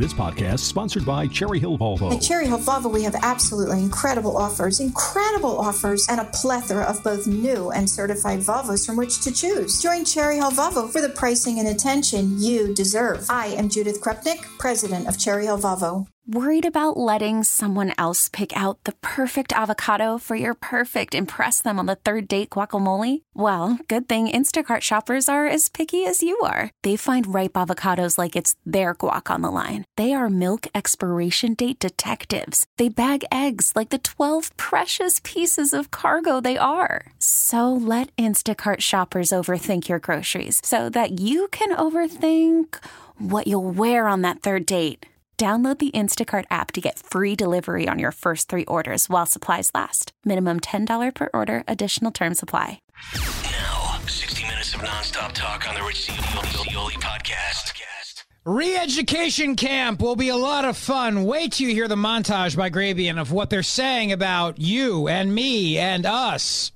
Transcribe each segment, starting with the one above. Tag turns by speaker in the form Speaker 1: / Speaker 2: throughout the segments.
Speaker 1: This podcast is sponsored by Cherry Hill Volvo.
Speaker 2: At Cherry Hill Volvo, we have absolutely incredible offers, and a plethora of both new and certified Volvos from which to choose. Join Cherry Hill Volvo for the pricing and attention you deserve. I am Judith Krupnik, president of Cherry Hill Volvo.
Speaker 3: Worried about letting someone else pick out the perfect avocado for your perfect impress them on the third date guacamole? Well, good thing Instacart shoppers are as picky as you are. They find ripe avocados like it's their guac on the line. They are milk expiration date detectives. They bag eggs like the 12 precious pieces of cargo they are. So let Instacart shoppers overthink your groceries so that you can overthink what you'll wear on that third date. Download the Instacart app to get free delivery on your first 3 orders while supplies last. Minimum $10 per order. Additional terms apply.
Speaker 4: Now, 60 minutes of nonstop talk on the Rich Zeoli podcast.
Speaker 5: Re-education camp will be a lot of fun. Wait till you hear the montage by Grabian of what they're saying about you and me and us.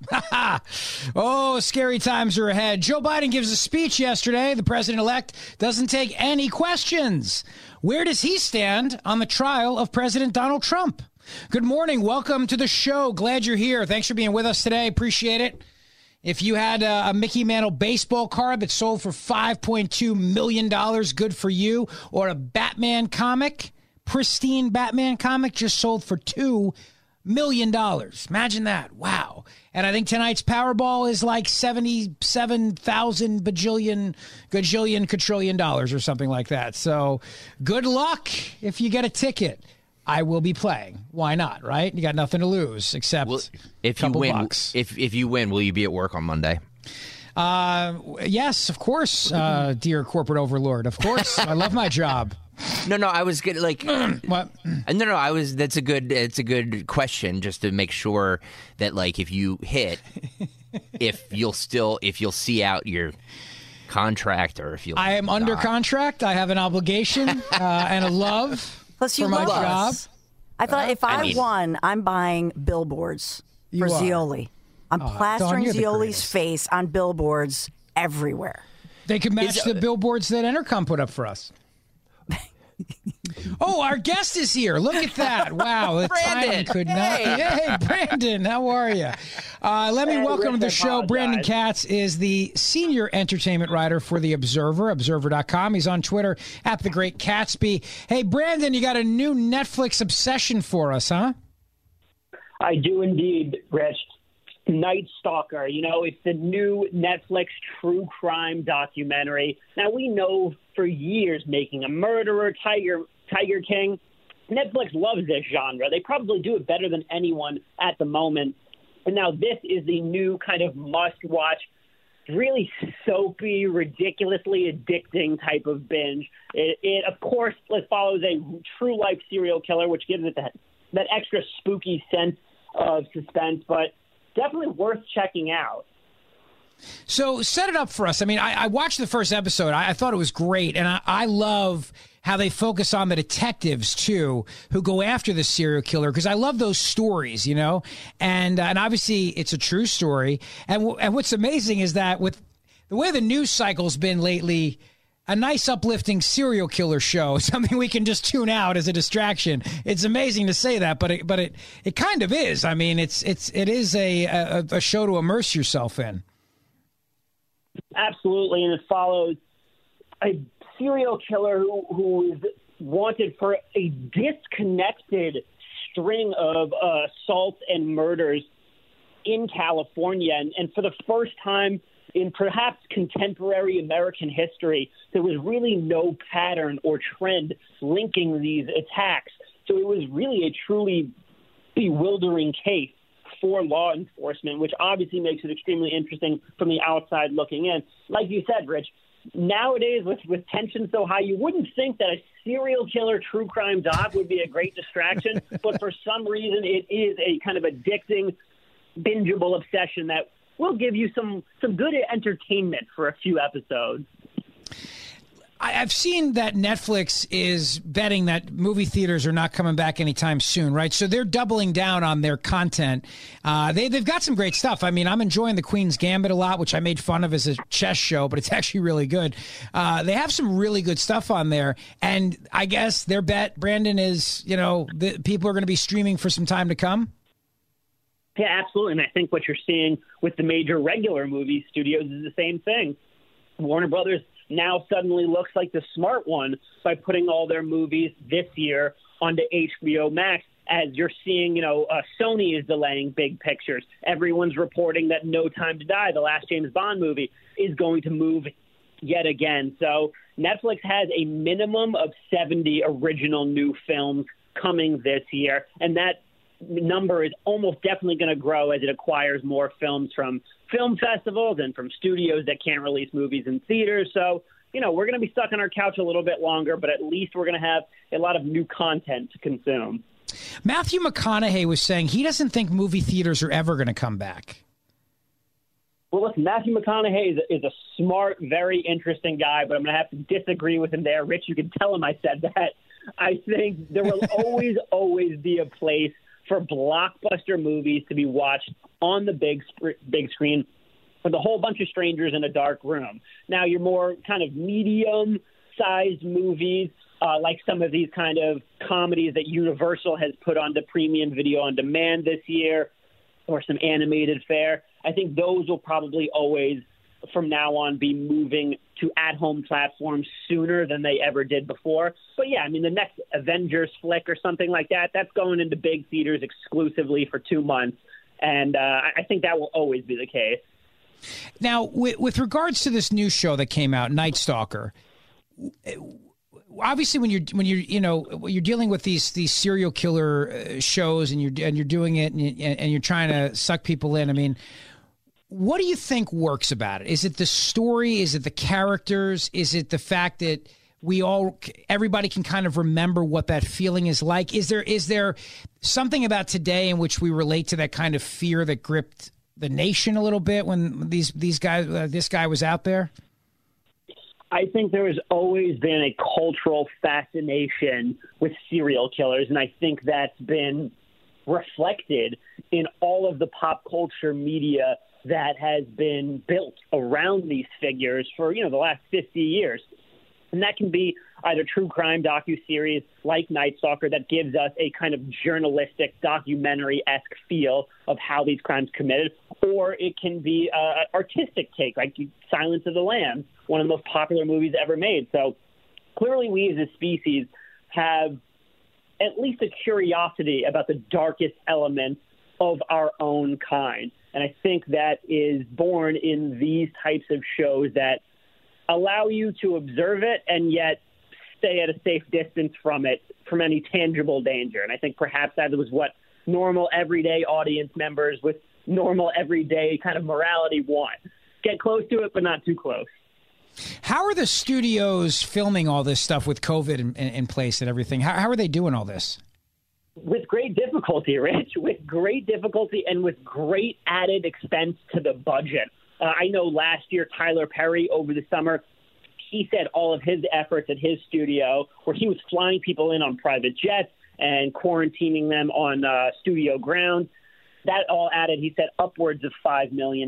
Speaker 5: Oh, scary times are ahead. Joe Biden gives a speech yesterday. The president-elect doesn't take any questions. Where does he stand on the trial of President Donald Trump? Good morning. Welcome to the show. Glad you're here. Thanks for being with us today. Appreciate it. If you had a Mickey Mantle baseball card that sold for $5.2 million, good for you. Or a Batman comic, pristine Batman comic, just sold for $2 million. Imagine that. Wow. And I think tonight's Powerball is like 77,000 bajillion, gajillion, quadrillion dollars or something like that. So good luck if you get a ticket. I will be playing. Why not, right? You got nothing to lose except
Speaker 6: if you win.
Speaker 5: bucks.
Speaker 6: If you win, will you be at work on Monday?
Speaker 5: Yes, of course, dear corporate overlord. Of course, I love my job.
Speaker 6: No, I was good. Like
Speaker 5: what?
Speaker 6: No, I was. It's a good question, just to make sure that, like, if you hit, if you'll see out your contract, or if you'll.
Speaker 5: I am under contract. I have an obligation and a love.
Speaker 7: Plus, you
Speaker 5: for my
Speaker 7: love
Speaker 5: job.
Speaker 7: us. I thought if I won, I'm buying billboards for Zeoli. I'm plastering Zeoli's face on billboards everywhere.
Speaker 5: They could match the billboards that Entercom put up for us. Oh, our guest is here. Look at that. Wow. The
Speaker 6: Brandon.
Speaker 5: could not. Hey, Brandon. How are you? Let me welcome to the show. Brandon Katz is the senior entertainment writer for The Observer, observer.com. He's on Twitter at The Great Catsby. Hey, Brandon, you got a new Netflix obsession for us, huh?
Speaker 8: I do indeed, Rich. Night Stalker. You know, it's the new Netflix true crime documentary. Now, we know for years Making a Murderer, Tiger King. Netflix loves this genre. They probably do it better than anyone at the moment. And now this is the new kind of must-watch, really soapy, ridiculously addicting type of binge. It of course, follows a true-life serial killer, which gives it that extra spooky sense of suspense, but definitely worth checking out.
Speaker 5: So set it up for us. I mean, I watched the first episode. I thought it was great. And I love how they focus on the detectives, too, who go after the serial killer, because I love those stories, you know, and obviously it's a true story. And what's amazing is that with the way the news cycle's been lately, a nice uplifting serial killer show, something we can just tune out as a distraction. It's amazing to say that, but it kind of is. I mean, it is a show to immerse yourself in.
Speaker 8: Absolutely, and it follows a serial killer who is wanted for a disconnected string of assaults and murders in California. And for the first time in perhaps contemporary American history, there was really no pattern or trend linking these attacks. So it was really a truly bewildering case for law enforcement, which obviously makes it extremely interesting from the outside looking in. Like you said, Rich, nowadays with tension so high, you wouldn't think that a serial killer true crime doc would be a great distraction, but for some reason it is a kind of addicting, bingeable obsession that will give you some good entertainment for a few episodes.
Speaker 5: I've seen that Netflix is betting that movie theaters are not coming back anytime soon, right? So they're doubling down on their content. They've got some great stuff. I mean, I'm enjoying The Queen's Gambit a lot, which I made fun of as a chess show, but it's actually really good. They have some really good stuff on there. And I guess their bet, Brandon, is, the people are going to be streaming for some time to come.
Speaker 8: Yeah, absolutely. And I think what you're seeing with the major regular movie studios is the same thing. Warner Brothers now suddenly looks like the smart one by putting all their movies this year onto HBO Max. As you're seeing, Sony is delaying big pictures. Everyone's reporting that No Time to Die, the last James Bond movie, is going to move yet again. So Netflix has a minimum of 70 original new films coming this year, and that number is almost definitely going to grow as it acquires more films from film festivals and from studios that can't release movies in theaters. So, we're going to be stuck on our couch a little bit longer, but at least we're going to have a lot of new content to consume.
Speaker 5: Matthew McConaughey was saying he doesn't think movie theaters are ever going to come back.
Speaker 8: Well, listen, Matthew McConaughey is a smart, very interesting guy, but I'm going to have to disagree with him there. Rich, you can tell him I said that. I think there will always be a place for blockbuster movies to be watched on the big screen with a whole bunch of strangers in a dark room. Now, your more kind of medium-sized movies, like some of these kind of comedies that Universal has put onto premium video on demand this year, or some animated fare, I think those will probably always, from now on, be moving to at-home platforms sooner than they ever did before. But yeah, I mean, the next Avengers flick or something like that, that's going into big theaters exclusively for 2 months. And I think that will always be the case.
Speaker 5: Now, with regards to this new show that came out, Night Stalker, obviously when you're dealing with these serial killer shows and you're doing it and you're trying to suck people in, I mean, what do you think works about it? Is it the story? Is it the characters? Is it the fact that everybody can kind of remember what that feeling is like? Is there something about today in which we relate to that kind of fear that gripped the nation a little bit when this guy was out there?
Speaker 8: I think there has always been a cultural fascination with serial killers, and I think that's been reflected in all of the pop culture media that has been built around these figures for, the last 50 years. And that can be either true crime docuseries like Night Stalker that gives us a kind of journalistic documentary-esque feel of how these crimes committed, or it can be an artistic take like Silence of the Lambs, one of the most popular movies ever made. So clearly we as a species have at least a curiosity about the darkest elements of our own kind. And I think that is born in these types of shows that allow you to observe it and yet stay at a safe distance from it, from any tangible danger. And I think perhaps that was what normal, everyday audience members with normal, everyday kind of morality want. Get close to it, but not too close.
Speaker 5: How are the studios filming all this stuff with COVID in place and everything? How are they doing all this?
Speaker 8: With great difficulty, Rich, with great difficulty and with great added expense to the budget. I know last year, Tyler Perry over the summer, he said all of his efforts at his studio, where he was flying people in on private jets and quarantining them on studio grounds, that all added, he said, upwards of $5 million.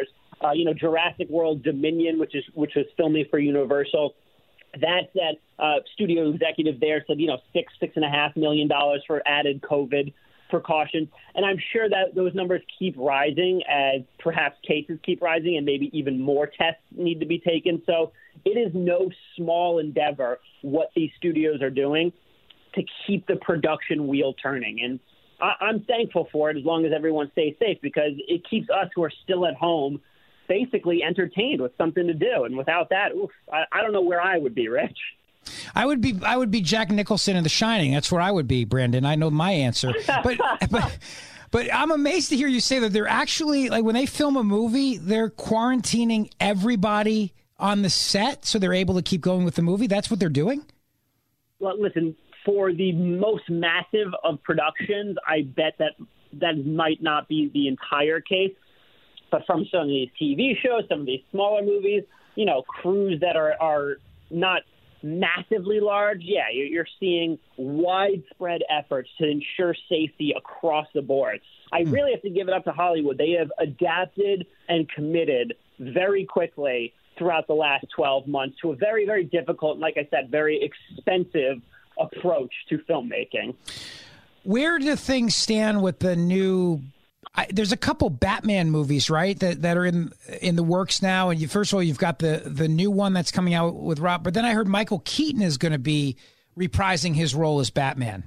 Speaker 8: Jurassic World Dominion, which was filming for Universal, that said, studio executive there said, $6.5 million for added COVID precautions. And I'm sure that those numbers keep rising as perhaps cases keep rising and maybe even more tests need to be taken. So it is no small endeavor what these studios are doing to keep the production wheel turning. And I'm thankful for it as long as everyone stays safe, because it keeps us who are still at home basically entertained with something to do. And without that, I don't know where I would be, Rich.
Speaker 5: I would be Jack Nicholson in The Shining. That's where I would be, Brandon. I know my answer. But I'm amazed to hear you say that they're actually, like, when they film a movie, they're quarantining everybody on the set so they're able to keep going with the movie. That's what they're doing?
Speaker 8: Well, listen, for the most massive of productions, I bet that might not be the entire case. But from some of these TV shows, some of these smaller movies, crews that are not massively large, yeah, you're seeing widespread efforts to ensure safety across the board. I really have to give it up to Hollywood. They have adapted and committed very quickly throughout the last 12 months to a very, very difficult, and like I said, very expensive approach to filmmaking.
Speaker 5: Where do things stand with the new? There's a couple Batman movies, right, that are in the works now. And first of all, you've got the new one that's coming out with Rob. But then I heard Michael Keaton is going to be reprising his role as Batman.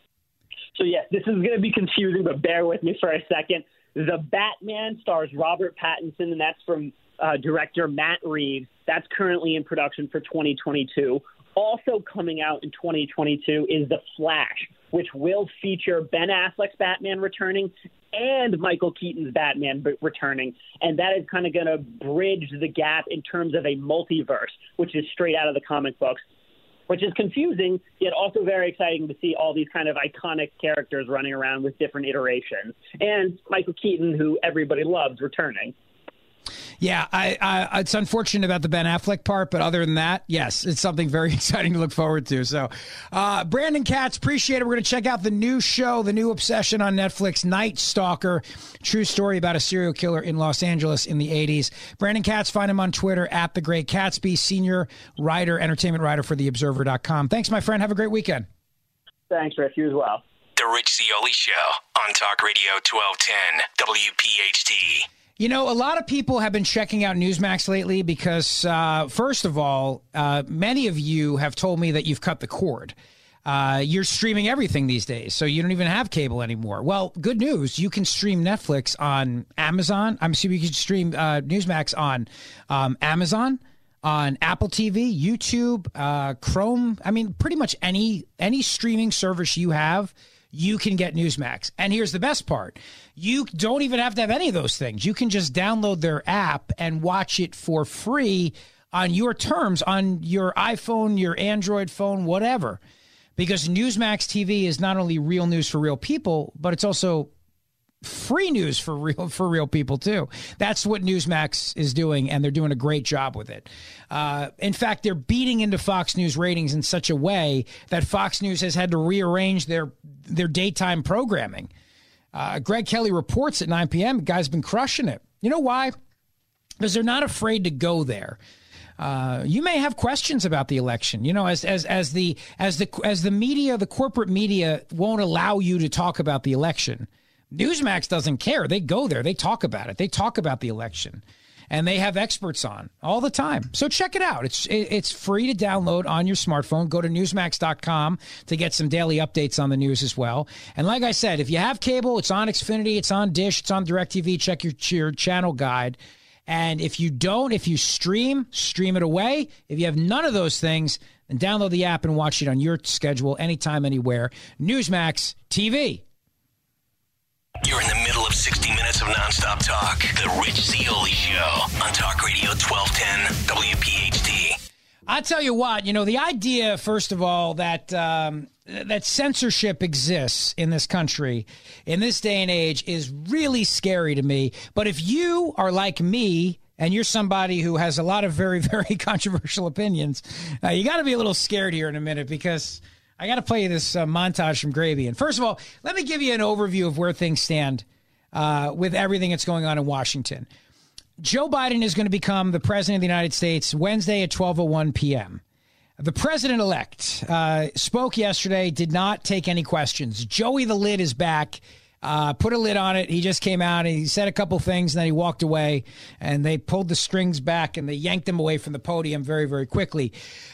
Speaker 8: So, yes, this is going to be confusing, but bear with me for a second. The Batman stars Robert Pattinson, and that's from director Matt Reeves. That's currently in production for 2022. Also coming out in 2022 is The Flash, which will feature Ben Affleck's Batman returning and Michael Keaton's Batman returning. And that is kind of going to bridge the gap in terms of a multiverse, which is straight out of the comic books, which is confusing, yet also very exciting to see all these kind of iconic characters running around with different iterations. And Michael Keaton, who everybody loves, returning.
Speaker 5: Yeah, it's unfortunate about the Ben Affleck part, but other than that, yes, it's something very exciting to look forward to. So, Brandon Katz, appreciate it. We're going to check out the new show, the new obsession on Netflix, Night Stalker, true story about a serial killer in Los Angeles in the 80s. Brandon Katz, find him on Twitter, @The Great Katsby, senior writer, entertainment writer for TheObserver.com. Thanks, my friend. Have a great weekend.
Speaker 8: Thanks, Rich. You as well.
Speaker 4: The Rich Zeoli Show on Talk Radio 1210 WPHT.
Speaker 5: You know, a lot of people have been checking out Newsmax lately because, first of all, many of you have told me that you've cut the cord. You're streaming everything these days, so you don't even have cable anymore. Well, good news. You can stream Netflix on Amazon. I'm assuming you can stream Newsmax on Amazon, on Apple TV, YouTube, Chrome. I mean, pretty much any streaming service you have, you can get Newsmax. And here's the best part. You don't even have to have any of those things. You can just download their app and watch it for free on your terms, on your iPhone, your Android phone, whatever. Because Newsmax TV is not only real news for real people, but it's also free news for real people too. That's what Newsmax is doing, and they're doing a great job with it. In fact, they're beating into Fox News ratings in such a way that Fox News has had to rearrange their daytime programming. Greg Kelly reports at 9 p.m. The guy's been crushing it. You know why? Because they're not afraid to go there. You may have questions about the election, you know, as the media, the corporate media won't allow you to talk about the election. Newsmax doesn't care. They go there. They talk about it. They talk about the election, and they have experts on all the time. So check it out. It's free to download on your smartphone. Go to Newsmax.com to get some daily updates on the news as well. And like I said, if you have cable, it's on Xfinity, it's on Dish, it's on DirecTV. Check your channel guide. And if you don't, if you stream it away. If you have none of those things, then download the app and watch it on your schedule, anytime, anywhere. Newsmax TV.
Speaker 4: You're in the middle of 60 minutes of nonstop talk. The Rich Zeoli Show on Talk Radio 1210 WPHT.
Speaker 5: I tell you what, you know, the idea, first of all, that censorship exists in this country in this day and age is really scary to me. But if you are like me and you're somebody who has a lot of very, very controversial opinions, you got to be a little scared here in a minute, because I got to play you this montage from Gravy. And first of all, let me give you an overview of where things stand with everything that's going on in Washington. Joe Biden is going to become the president of the United States Wednesday at 12:01 p.m. The president-elect spoke yesterday, did not take any questions. Joey the Lid is back. Put a lid on it. He just came out and he said a couple things, and then he walked away, and they pulled the strings back and they yanked him away from the podium very, very quickly.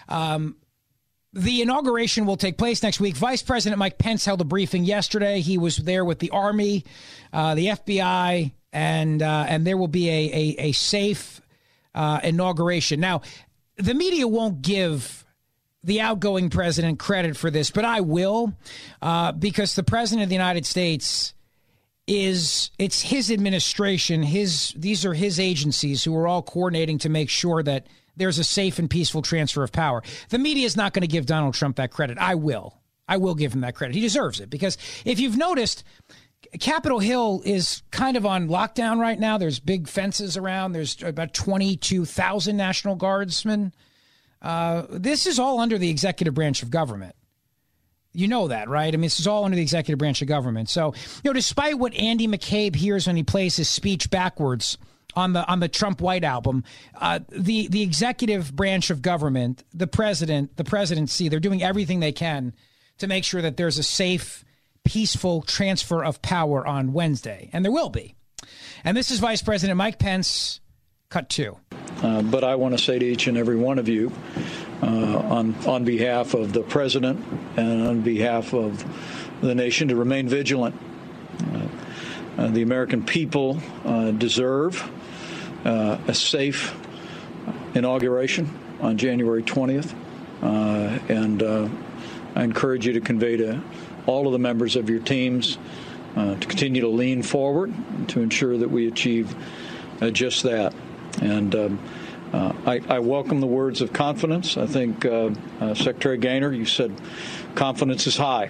Speaker 5: The inauguration will take place next week. Vice President Mike Pence held a briefing yesterday. He was there with the Army, the FBI, and there will be a safe inauguration. Now, the media won't give the outgoing president credit for this, but I will, because the president of the United States it's his administration. These are his agencies who are all coordinating to make sure that there's a safe and peaceful transfer of power. The media is not going to give Donald Trump that credit. I will give him that credit. He deserves it, because if you've noticed, Capitol Hill is kind of on lockdown right now. There's big fences around. There's about 22,000 National Guardsmen this is all under the executive branch of government. You know that, right? I mean, this is all under the executive branch of government. So, despite what Andy McCabe hears when he plays his speech backwards on the Trump White Album, the executive branch of government, the presidency, they're doing everything they can to make sure that there's a safe, peaceful transfer of power on Wednesday. And there will be. And this is Vice President Mike Pence, cut 2.
Speaker 9: But I want to say to each and every one of you, on behalf of the president and on behalf of the nation, to remain vigilant. The American people deserve a safe inauguration on January 20th. And I encourage you to convey to all of the members of your teams to continue to lean forward to ensure that we achieve just that. And I welcome the words of confidence. I think, Secretary Gaynor, you said confidence is high.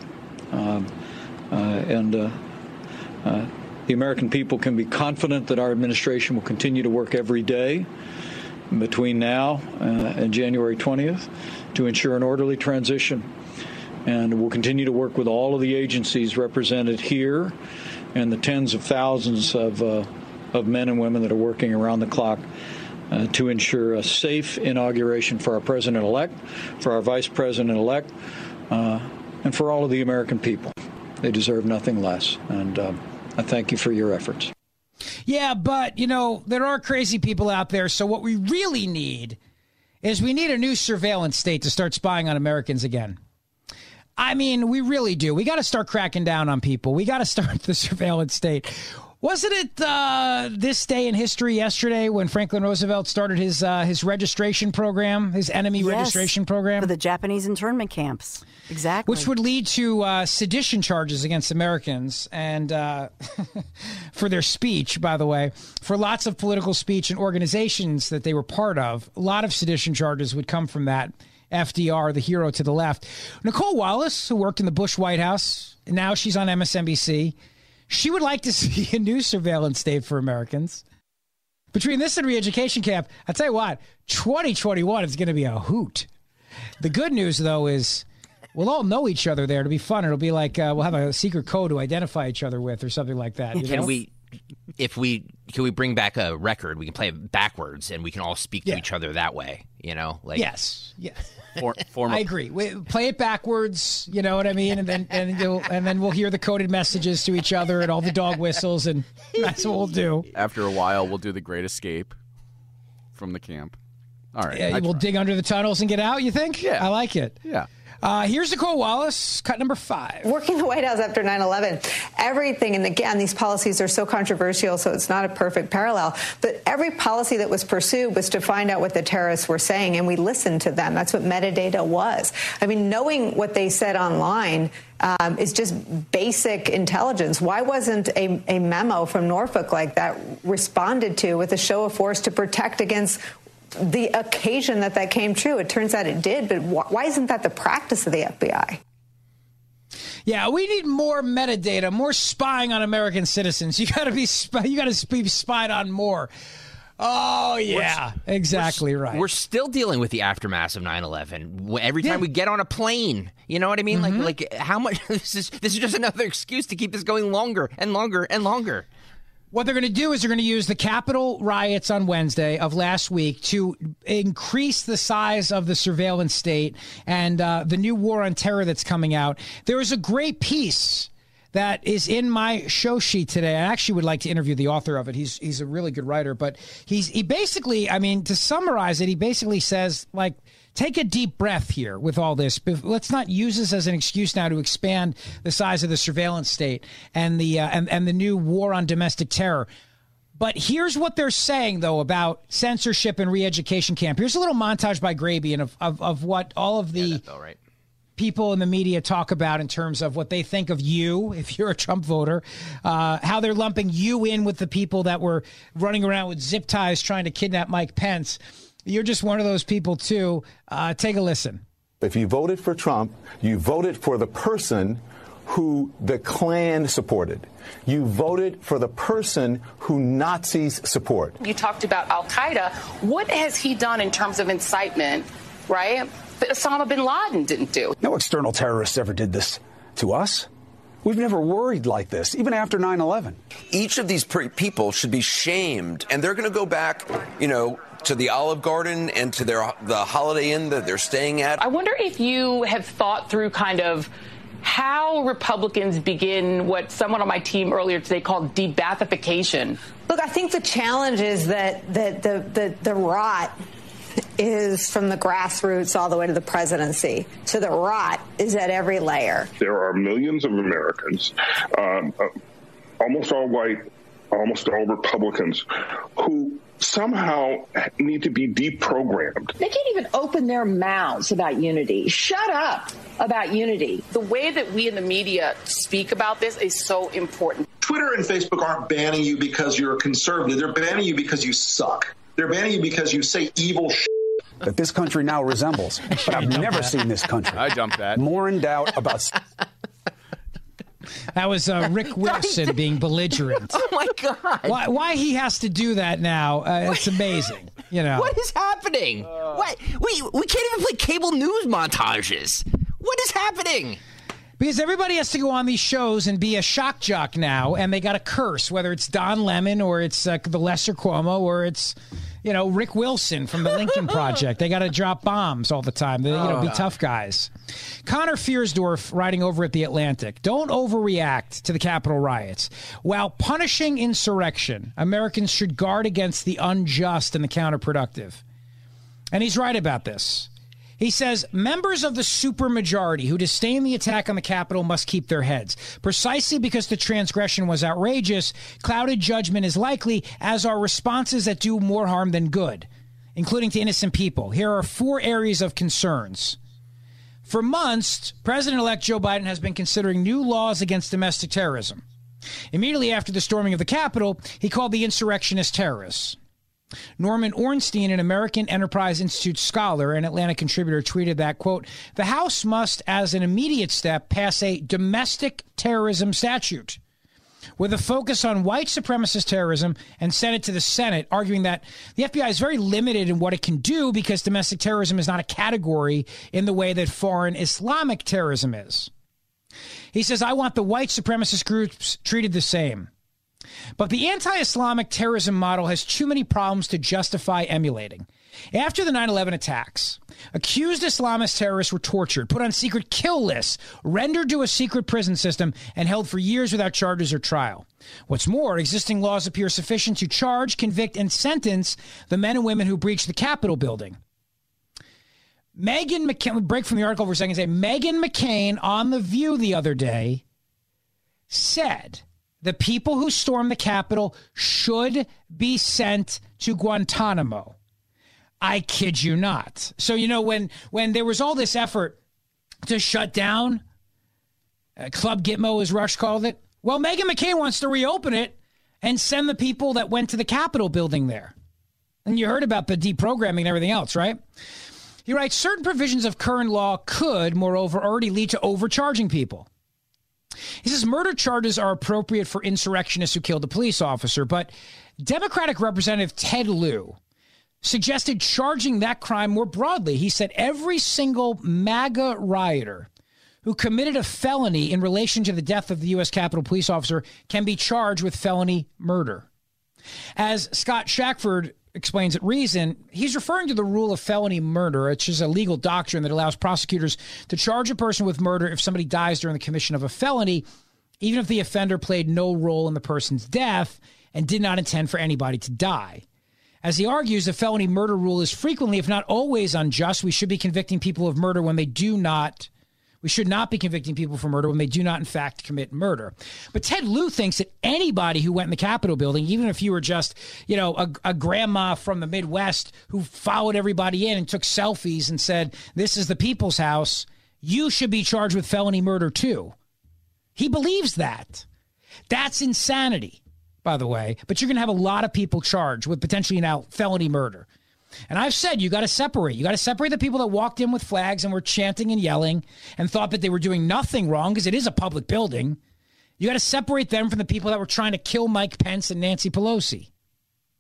Speaker 9: The American people can be confident that our administration will continue to work every day between now and January 20th to ensure an orderly transition. And we'll continue to work with all of the agencies represented here and the tens of thousands of men and women that are working around the clock to ensure a safe inauguration for our president-elect, for our vice president-elect, and for all of the American people. They deserve nothing less. And I thank you for your efforts.
Speaker 5: Yeah, but, there are crazy people out there. So what we really need is we need a new surveillance state to start spying on Americans again. I mean, we really do. We got to start cracking down on people. We got to start the surveillance state. Wasn't it this day in history yesterday when Franklin Roosevelt started his registration program, his enemy registration program?
Speaker 7: For the Japanese internment camps. Exactly.
Speaker 5: Which would lead to sedition charges against Americans and for their speech, by the way, for lots of political speech and organizations that they were part of. A lot of sedition charges would come from that. FDR, the hero to the left. Nicole Wallace, who worked in the Bush White House, and now she's on MSNBC. She would like to see a new surveillance state for Americans. Between this and re-education camp, I tell you what, 2021 is going to be a hoot. The good news, though, is we'll all know each other there. It'll be fun. It'll be like we'll have a secret code to identify each other with or something like that.
Speaker 6: Can we bring back a record? We can play it backwards, and we can all speak to each other that way.
Speaker 5: Yes. I agree. Play it backwards. You know what I mean? And then we'll hear the coded messages to each other and all the dog whistles, and that's what we'll do.
Speaker 10: After a while, we'll do the Great Escape from the camp. All right.
Speaker 5: Yeah, we'll dig under the tunnels and get out. You think?
Speaker 10: Yeah,
Speaker 5: I like it.
Speaker 10: Yeah.
Speaker 5: Here's Nicole Wallace, cut number 5.
Speaker 11: Working the White House after 9/11, everything, and again, these policies are so controversial, so it's not a perfect parallel, but every policy that was pursued was to find out what the terrorists were saying, and we listened to them. That's what metadata was. I mean, knowing what they said online is just basic intelligence. Why wasn't a memo from Norfolk like that responded to with a show of force to protect against the occasion that came true? It turns out it did, but why isn't that the practice of the FBI?
Speaker 5: Yeah, we need more metadata, more spying on American citizens. You got to be spied on more. Oh, yeah, exactly right.
Speaker 6: We're still dealing with the aftermath of 9/11. Every time we get on a plane, you know what I mean? Mm-hmm. Like how much? This is just another excuse to keep this going longer and longer and longer.
Speaker 5: What they're going to do is they're going to use the Capitol riots on Wednesday of last week to increase the size of the surveillance state and the new war on terror that's coming out. There is a great piece that is in my show sheet today. I actually would like to interview the author of it. He's a really good writer, but he basically, I mean, to summarize it, he basically says, like, take a deep breath here with all this. Let's not use this as an excuse now to expand the size of the surveillance state and the and the new war on domestic terror. But here's what they're saying, though, about censorship and re-education camp. Here's a little montage by Grabian of what all of the people in the media talk about in terms of what they think of you, if you're a Trump voter, how they're lumping you in with the people that were running around with zip ties trying to kidnap Mike Pence. You're just one of those people, too. Take a listen.
Speaker 12: If you voted for Trump, you voted for the person who the Klan supported. You voted for the person who Nazis support.
Speaker 13: You talked about al-Qaeda. What has he done in terms of incitement right? That Osama bin Laden didn't do.
Speaker 14: No external terrorists ever did this to us. We've never worried like this, even after 9/11.
Speaker 15: Each of these people should be shamed, and they're going to go back, to the Olive Garden and to the Holiday Inn that they're staying at.
Speaker 13: I wonder if you have thought through kind of how Republicans begin what someone on my team earlier today called de-Bathification.
Speaker 11: Look, I think the challenge is that the rot is from the grassroots all the way to the presidency. So the rot is at every layer.
Speaker 16: There are millions of Americans, almost all white, almost all Republicans, who somehow need to be deprogrammed.
Speaker 17: They can't even open their mouths about unity. Shut up about unity.
Speaker 13: The way that we in the media speak about this is so important.
Speaker 18: Twitter and Facebook aren't banning you because you're a conservative. They're banning you because you suck. They're banning you because you say evil shit
Speaker 14: that this country now resembles. But I've never seen this country more in doubt about...
Speaker 5: That was Rick Wilson being belligerent.
Speaker 6: Oh, my God.
Speaker 5: Why he has to do that now, it's amazing.
Speaker 6: What is happening? What? We can't even play cable news montages. What is happening?
Speaker 5: Because everybody has to go on these shows and be a shock jock now, and they got to curse, whether it's Don Lemon or it's the Lesser Cuomo or it's, Rick Wilson from the Lincoln Project. They got to drop bombs all the time. They, be tough guys. Connor Fiersdorf, writing over at The Atlantic, don't overreact to the Capitol riots. While punishing insurrection, Americans should guard against the unjust and the counterproductive. And he's right about this. He says, members of the supermajority who disdain the attack on the Capitol must keep their heads. Precisely because the transgression was outrageous, clouded judgment is likely, as are responses that do more harm than good, including to innocent people. Here are 4 areas of concerns. For months, President-elect Joe Biden has been considering new laws against domestic terrorism. Immediately after the storming of the Capitol, he called the insurrectionists terrorists. Norman Ornstein, an American Enterprise Institute scholar and Atlantic contributor, tweeted that, quote, the House must, as an immediate step, pass a domestic terrorism statute with a focus on white supremacist terrorism, and send it to the Senate, arguing that the FBI is very limited in what it can do because domestic terrorism is not a category in the way that foreign Islamic terrorism is. He says, I want the white supremacist groups treated the same. But the anti-Islamic terrorism model has too many problems to justify emulating. After the 9/11 attacks, accused Islamist terrorists were tortured, put on secret kill lists, rendered to a secret prison system, and held for years without charges or trial. What's more, existing laws appear sufficient to charge, convict, and sentence the men and women who breached the Capitol building. Meghan McCain, break from the article for a second, say Meghan McCain on The View the other day said the people who stormed the Capitol should be sent to Guantanamo. I kid you not. So, you know, when there was all this effort to shut down Club Gitmo, as Rush called it, well, Meghan McCain wants to reopen it and send the people that went to the Capitol building there. And you heard about the deprogramming and everything else, right? He writes, certain provisions of current law could, moreover, already lead to overcharging people. He says murder charges are appropriate for insurrectionists who killed a police officer, but Democratic Representative Ted Lieu suggested charging that crime more broadly. He said every single MAGA rioter who committed a felony in relation to the death of the U.S. Capitol police officer can be charged with felony murder. As Scott Shackford explains at Reason, he's referring to the rule of felony murder, which is a legal doctrine that allows prosecutors to charge a person with murder if somebody dies during the commission of a felony, even if the offender played no role in the person's death and did not intend for anybody to die. As he argues, the felony murder rule is frequently, if not always, unjust. We should be convicting people of murder when they do not. We should not be convicting people for murder when they do not, in fact, commit murder. But Ted Lieu thinks that anybody who went in the Capitol building, even if you were just, you know, a grandma from the Midwest who followed everybody in and took selfies and said, this is the people's house, you should be charged with felony murder too. He believes that. That's insanity, by the way. But you're going to have a lot of people charged with potentially now felony murder. And I've said you got to separate. You got to separate the people that walked in with flags and were chanting and yelling and thought that they were doing nothing wrong because it is a public building. You got to separate them from the people that were trying to kill Mike Pence and Nancy Pelosi.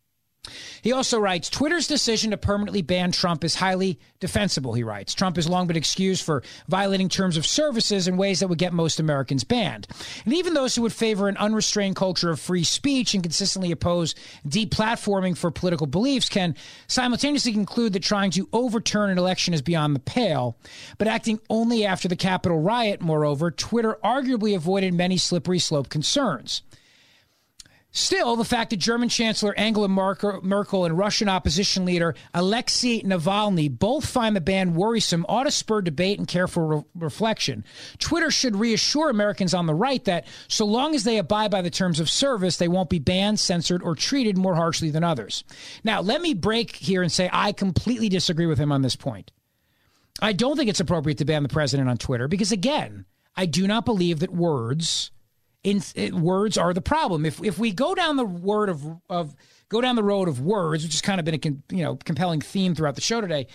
Speaker 5: He also writes, Twitter's decision to permanently ban Trump is highly defensible, he writes. Trump has long been excused for violating terms of services in ways that would get most Americans banned. And even those who would favor an unrestrained culture of free speech and consistently oppose deplatforming for political beliefs can simultaneously conclude that trying to overturn an election is beyond the pale. But acting only after the Capitol riot, moreover, Twitter arguably avoided many slippery slope concerns. Still, the fact that German Chancellor Angela Merkel and Russian opposition leader Alexei Navalny both find the ban worrisome ought to spur debate and careful reflection. Twitter should reassure Americans on the right that so long as they abide by the terms of service, they won't be banned, censored, or treated more harshly than others. Now, let me break here and say I completely disagree with him on this point. I don't think it's appropriate to ban the president on Twitter because, again, I do not believe that words are the problem. If we go down the road of words, which has kind of been a compelling theme throughout the show today,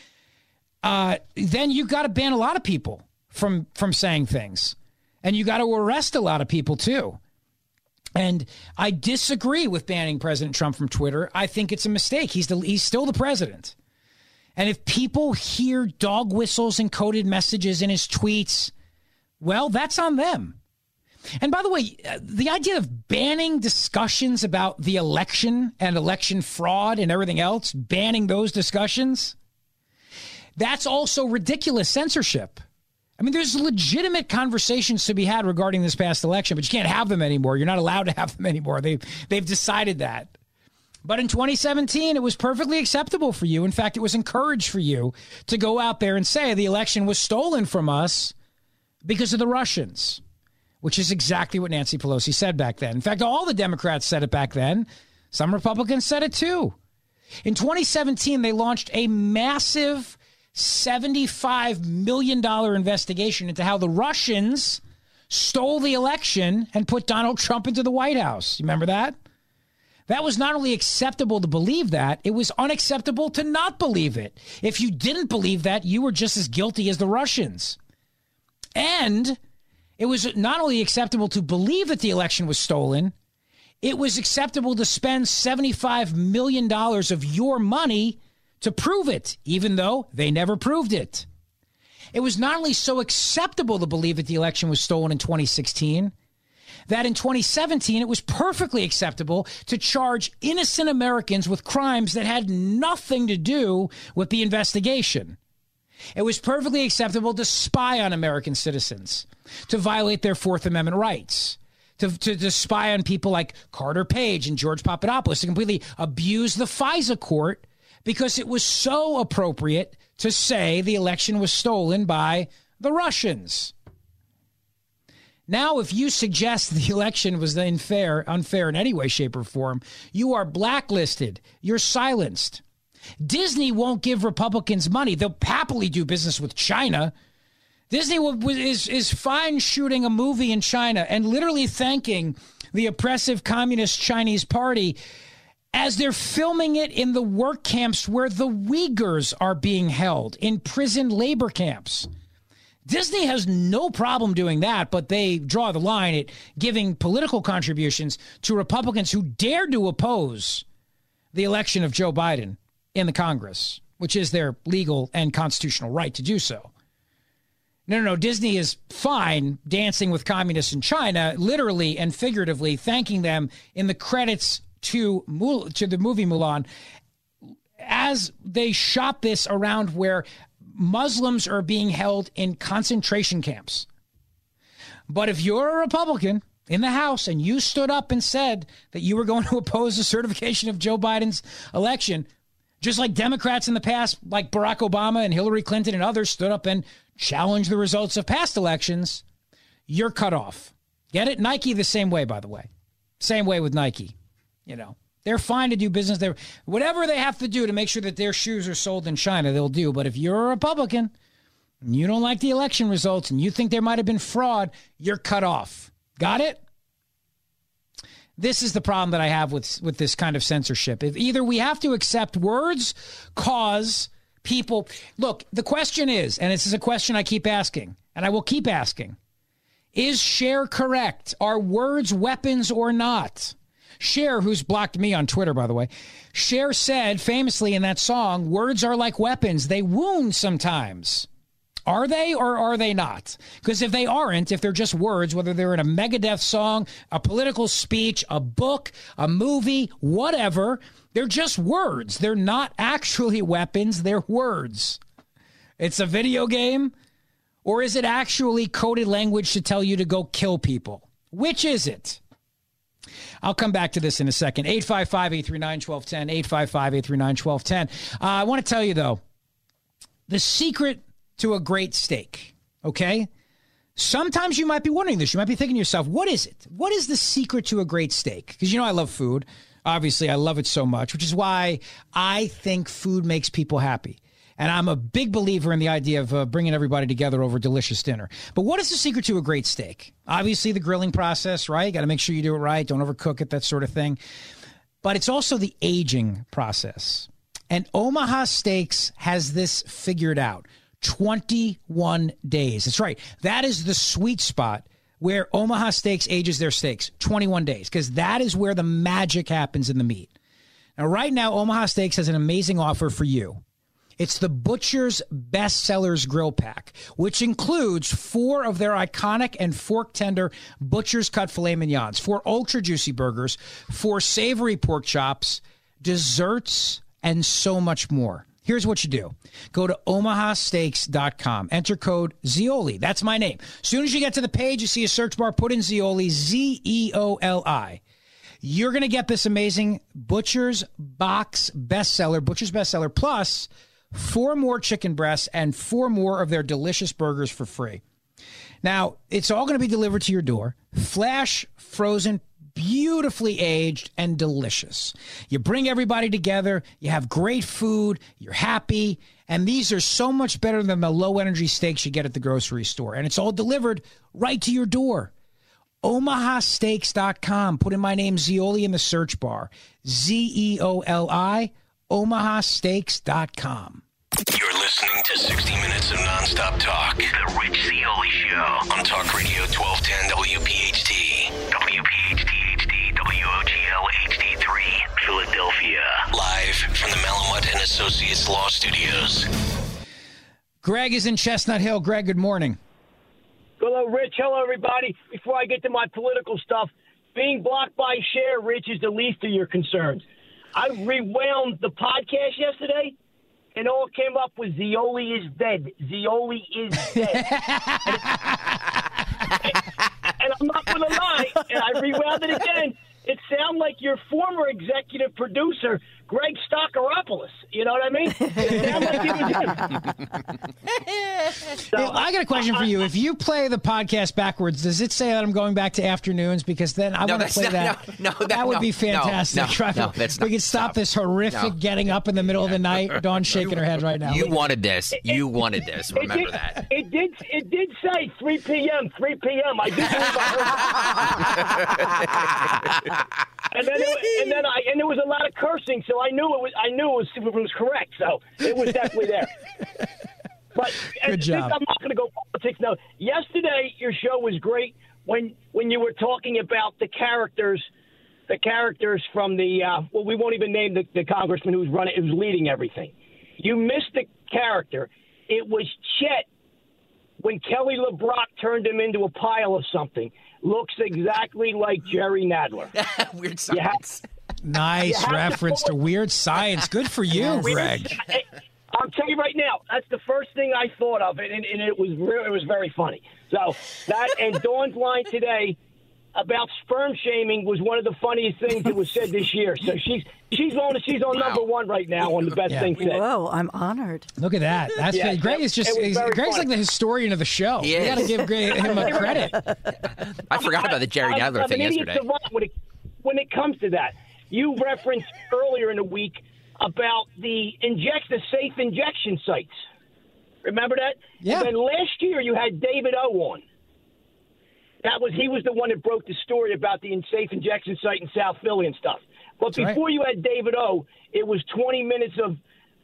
Speaker 5: then you got to ban a lot of people from saying things, and you got to arrest a lot of people too. And I disagree with banning President Trump from Twitter. I think it's a mistake. He's still the president, and if people hear dog whistles and coded messages in his tweets, well, that's on them. And by the way, the idea of banning discussions about the election and election fraud and everything else, banning those discussions, that's also ridiculous censorship. I mean, there's legitimate conversations to be had regarding this past election, but you can't have them anymore. You're not allowed to have them anymore. They've decided that. But in 2017, it was perfectly acceptable for you. In fact, it was encouraged for you to go out there and say the election was stolen from us because of the Russians, which is exactly what Nancy Pelosi said back then. In fact, all the Democrats said it back then. Some Republicans said it too. In 2017, they launched a massive $75 million investigation into how the Russians stole the election and put Donald Trump into the White House. You remember that? That was not only acceptable to believe that, it was unacceptable to not believe it. If you didn't believe that, you were just as guilty as the Russians. And it was not only acceptable to believe that the election was stolen, it was acceptable to spend $75 million of your money to prove it, even though they never proved it. It was not only so acceptable to believe that the election was stolen in 2016, that in 2017 it was perfectly acceptable to charge innocent Americans with crimes that had nothing to do with the investigation. It was perfectly acceptable to spy on American citizens, to violate their Fourth Amendment rights, to spy on people like Carter Page and George Papadopoulos, to completely abuse the FISA court because it was so appropriate to say the election was stolen by the Russians. Now, if you suggest the election was unfair in any way, shape, or form, you are blacklisted. You're silenced. Disney won't give Republicans money. They'll happily do business with China. Disney is fine shooting a movie in China and literally thanking the oppressive communist Chinese party as they're filming it in the work camps where the Uyghurs are being held, in prison labor camps. Disney has no problem doing that, but they draw the line at giving political contributions to Republicans who dared to oppose the election of Joe Biden in the Congress, which is their legal and constitutional right to do so. No. Disney is fine dancing with communists in China, literally and figuratively thanking them in the credits to the movie Mulan, as they shot this around where Muslims are being held in concentration camps. But if you're a Republican in the House and you stood up and said that you were going to oppose the certification of Joe Biden's election, just like Democrats in the past, like Barack Obama and Hillary Clinton and others, stood up and challenged the results of past elections, you're cut off. Get it? Nike the same way, by the way. Same way with Nike. You know, they're fine to do business there. Whatever they have to do to make sure that their shoes are sold in China, they'll do. But if you're a Republican and you don't like the election results and you think there might have been fraud, you're cut off. Got it? This is the problem that I have with this kind of censorship. If either we have to accept words cause people... Look, the question is, and this is a question I keep asking, and I will keep asking, is Cher correct? Are words weapons or not? Cher, who's blocked me on Twitter, by the way, Cher said famously in that song, words are like weapons. They wound sometimes. Are they or are they not? Because if they aren't, if they're just words, whether they're in a Megadeth song, a political speech, a book, a movie, whatever, they're just words. They're not actually weapons. They're words. It's a video game, or is it actually coded language to tell you to go kill people? Which is it? I'll come back to this in a second. 855-839-1210, 855-839-1210. I want to tell you, though, the secret to a great steak, okay? Sometimes you might be wondering this. You might be thinking to yourself, what is it? What is the secret to a great steak? Because, I love food. Obviously, I love it so much, which is why I think food makes people happy. And I'm a big believer in the idea of bringing everybody together over a delicious dinner. But what is the secret to a great steak? Obviously, the grilling process, right? Got to make sure you do it right. Don't overcook it, that sort of thing. But it's also the aging process. And Omaha Steaks has this figured out. 21 days. That's right. That is the sweet spot where Omaha Steaks ages their steaks. 21 days. Because that is where the magic happens in the meat. Now, right now, Omaha Steaks has an amazing offer for you. It's the Butcher's Best Sellers Grill Pack, which includes 4 of their iconic and fork-tender Butcher's Cut Filet Mignons, 4 ultra-juicy burgers, 4 savory pork chops, desserts, and so much more. Here's what you do. Go to omahasteaks.com. Enter code Zeoli. That's my name. As soon as you get to the page, you see a search bar, put in Zeoli, Zeoli. You're going to get this amazing Butcher's Box Bestseller, Butcher's Bestseller, plus 4 more chicken breasts and 4 more of their delicious burgers for free. Now, it's all going to be delivered to your door. Flash frozen, beautifully aged, and delicious. You bring everybody together. You have great food. You're happy. And these are so much better than the low-energy steaks you get at the grocery store. And it's all delivered right to your door. omahasteaks.com. Put in my name, Zeoli, in the search bar. Zeoli, omahasteaks.com.
Speaker 4: You're listening to 60 Minutes of Nonstop Talk. The Rich Zeoli Show on Talk Radio 1210 WPHT. WPHT HD, WOGL HD3, Philadelphia. Live from the Malamut and Associates Law Studios.
Speaker 5: Greg is in Chestnut Hill. Greg, good morning.
Speaker 19: Hello, Rich. Hello, everybody. Before I get to my political stuff, being blocked by Cher, Rich, is the least of your concerns. I rewound the podcast yesterday, and all it came up was Zeoli is dead. Zeoli is dead. And I'm not going to lie, and I rewound it again. It sounded like your former executive producer, Greg Stockeropoulos. You know what I mean? It sounded like it was him.
Speaker 5: I got a question for you. If you play the podcast backwards, does it say that I'm going back to afternoons? Because then I want to play that. That would be fantastic.
Speaker 6: No, that's not.
Speaker 5: We could stop this horrific getting up in the middle of the night. Dawn's shaking her head right now.
Speaker 6: You wanted this. Remember that.
Speaker 19: It did say 3 p.m. 3 p.m. I did believe I heard. And there was a lot of cursing, so I knew it was correct. So it was definitely there. But
Speaker 5: good job.
Speaker 19: I'm not going to go politics now. Yesterday, your show was great when you were talking about the characters from the we won't even name the congressman who's leading everything. You missed the character. It was Chet when Kelly LeBrock turned him into a pile of something. Looks exactly like Jerry Nadler.
Speaker 6: Weird Science.
Speaker 5: Nice reference to Weird Science. Good for you, Greg.
Speaker 19: I'll tell you right now, that's the first thing I thought of, and it was very funny. So that and Dawn's line today about sperm shaming was one of the funniest things that was said this year. So she's on number one right now on the best thing said.
Speaker 7: Whoa, I'm honored.
Speaker 5: Look at that. That's Greg is just Greg's funny. Like the historian of the show.
Speaker 6: You
Speaker 5: got to give him a credit.
Speaker 6: I forgot about the Jerry Nadler thing yesterday.
Speaker 19: When it comes to that, you referenced earlier in the week about the safe injection sites. Remember that?
Speaker 5: Yeah.
Speaker 19: And then last year you had David O on. He was the one that broke the story about the safe injection site in South Philly and stuff. But before you had David O, it was 20 minutes of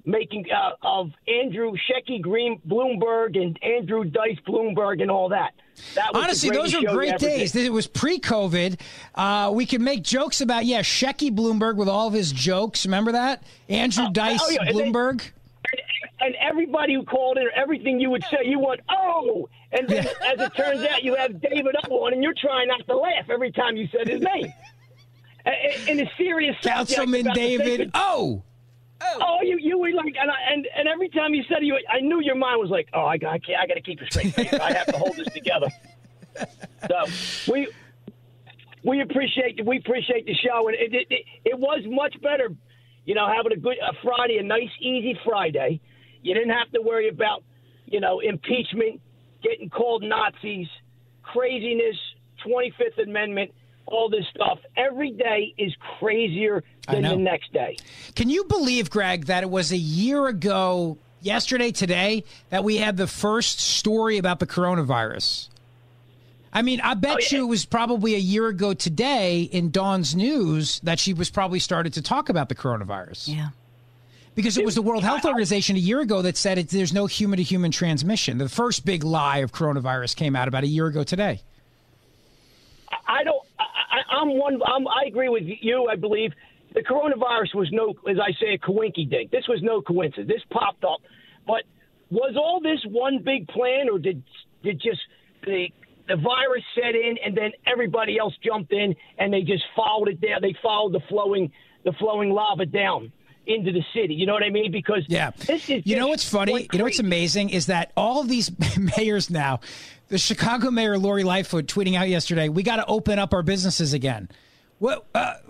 Speaker 19: making of Andrew Shecky Green Bloomberg and Andrew Dice Bloomberg and all that. That was
Speaker 5: honestly, those were great days. It was pre-COVID. We could make jokes about, Shecky Bloomberg with all of his jokes. Remember that? Andrew Dice Bloomberg.
Speaker 19: And everybody who called in, everything you would say, you went, oh! And then, as it turns out, you have David up on, and you're trying not to laugh every time you said his name. In a serious
Speaker 5: Councilman David, oh,
Speaker 19: you were like, and every time you said it, I knew your mind was like, I got to keep a straight face. I have to hold this together. So we appreciate the show, and it was much better, having a Friday, a nice easy Friday. You didn't have to worry about, impeachment, getting called Nazis, craziness, 25th Amendment. All this stuff. Every day is crazier than the next day.
Speaker 5: Can you believe, Greg, that it was a year ago, today, that we had the first story about the coronavirus? I mean, I bet you it was probably a year ago today in Dawn's News that she was probably started to talk about the coronavirus.
Speaker 7: Yeah.
Speaker 5: Because it was the World Health Organization a year ago that said there's no human-to-human transmission. The first big lie of coronavirus came out about a year ago today.
Speaker 19: I agree with you. I believe the coronavirus was as I say, a coinky dink. This was no coincidence. This popped up. But was all this one big plan, or did just the virus set in and then everybody else jumped in and they just followed it down? They followed the flowing lava down into the city. You know what I mean? Because this is
Speaker 5: what's funny? You know what's amazing is that all of these mayors now, the Chicago mayor Lori Lightfoot tweeting out yesterday, we got to open up our businesses again. What?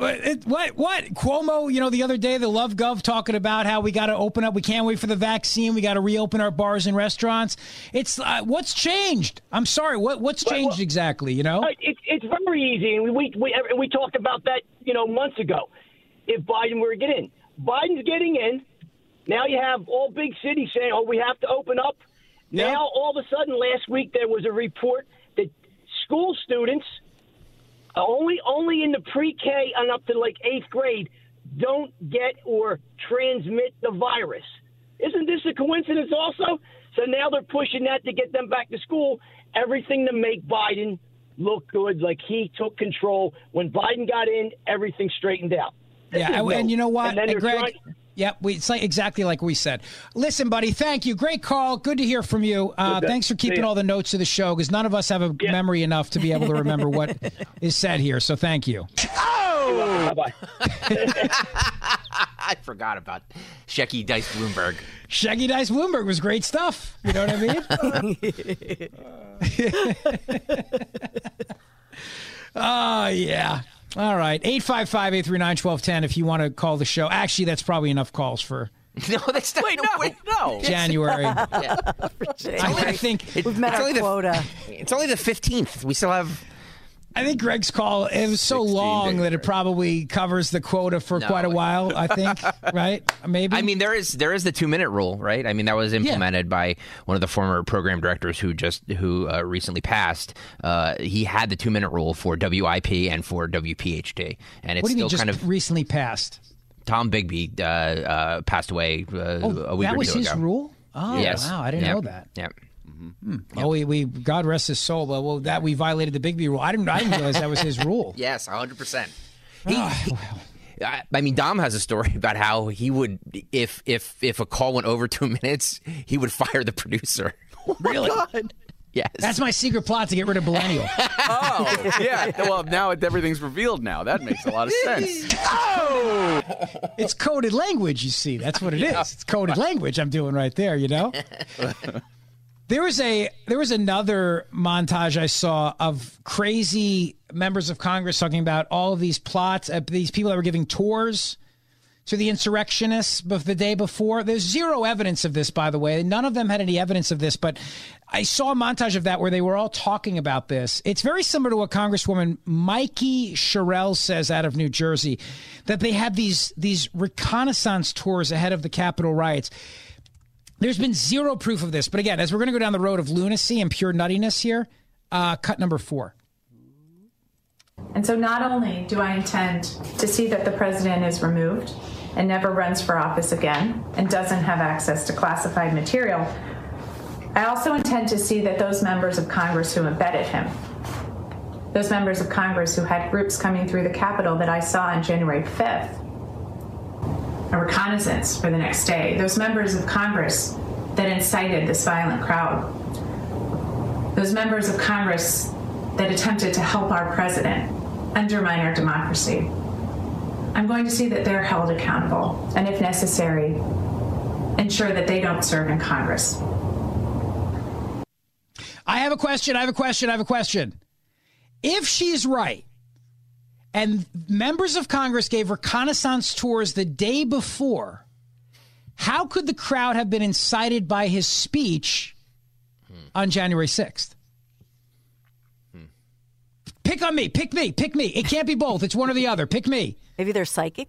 Speaker 5: Cuomo, the other day, the Love Gov talking about how we got to open up. We can't wait for the vaccine. We got to reopen our bars and restaurants. It's what's changed? I'm sorry. What's changed exactly?
Speaker 19: It's very easy. And we talked about that, months ago. If Biden were to get in, Biden's getting in. Now you have all big cities saying, we have to open up. Yeah. Now, all of a sudden, last week, there was a report that school students, only in the pre-K and up to like 8th grade, don't get or transmit the virus. Isn't this a coincidence also? So now they're pushing that to get them back to school. Everything to make Biden look good, like he took control. When Biden got in, everything straightened out.
Speaker 5: And you know what, Greg? It's exactly like we said. Listen, buddy, thank you. Great call. Good to hear from you. Thanks for keeping all the notes of the show, because none of us have a memory enough to be able to remember what is said here. So thank you.
Speaker 19: Oh! Bye-bye.
Speaker 6: I forgot about Shecky Dice Bloomberg.
Speaker 5: Shecky Dice Bloomberg was great stuff. You know what I mean? Oh, yeah. All right. 855-839-1210 if you want to call the show. Actually, that's probably enough calls for...
Speaker 6: No, that's not... No.
Speaker 5: January. I think...
Speaker 7: We've met our quota.
Speaker 6: It's only the 15th. We still have...
Speaker 5: I think Greg's call, it was so long that it probably covers the quota for quite a while, I think, right? Maybe.
Speaker 6: I mean, there is the 2-minute rule, right? I mean, that was implemented by one of the former program directors who recently passed. He had the 2-minute rule for WIP and for WPHT. And it's
Speaker 5: what do you
Speaker 6: still
Speaker 5: mean just recently passed?
Speaker 6: Tom Bigby passed away a week or two ago.
Speaker 5: That was his rule? Oh,
Speaker 6: yes.
Speaker 5: Wow, I didn't know that.
Speaker 6: Yep.
Speaker 5: Mm-hmm. Oh, we God rest his soul. Well, that we violated the Bigby rule. I didn't realize that was his rule.
Speaker 6: Yes, 100%. I mean, Dom has a story about how he would, if a call went over 2 minutes, he would fire the producer.
Speaker 5: Really?
Speaker 6: God. Yes.
Speaker 5: That's my secret plot to get rid of Millennial.
Speaker 10: Oh, yeah. Well, now everything's revealed now. That makes a lot of sense.
Speaker 5: Oh! It's coded language, you see. That's what it is. It's coded language I'm doing right there, There was another montage I saw of crazy members of Congress talking about all of these plots, these people that were giving tours to the insurrectionists the day before. There's zero evidence of this, by the way. None of them had any evidence of this, but I saw a montage of that where they were all talking about this. It's very similar to what Congresswoman Mikey Sherrill says out of New Jersey, that they had these reconnaissance tours ahead of the Capitol riots. There's been zero proof of this. But again, as we're going to go down the road of lunacy and pure nuttiness here, cut number 4.
Speaker 20: And so not only do I intend to see that the president is removed, and never runs for office again and doesn't have access to classified material, I also intend to see that those members of Congress who embedded him, those members of Congress who had groups coming through the Capitol that I saw on January 5th, a reconnaissance for the next day, those members of Congress that incited this violent crowd, those members of Congress that attempted to help our president undermine our democracy. I'm going to see that they're held accountable, and if necessary, ensure that they don't serve in Congress.
Speaker 5: I have a question. If she's right, and members of Congress gave reconnaissance tours the day before, how could the crowd have been incited by his speech on January 6th? Pick on me. Pick me. It can't be both. It's one or the other. Pick me.
Speaker 7: Maybe they're psychic.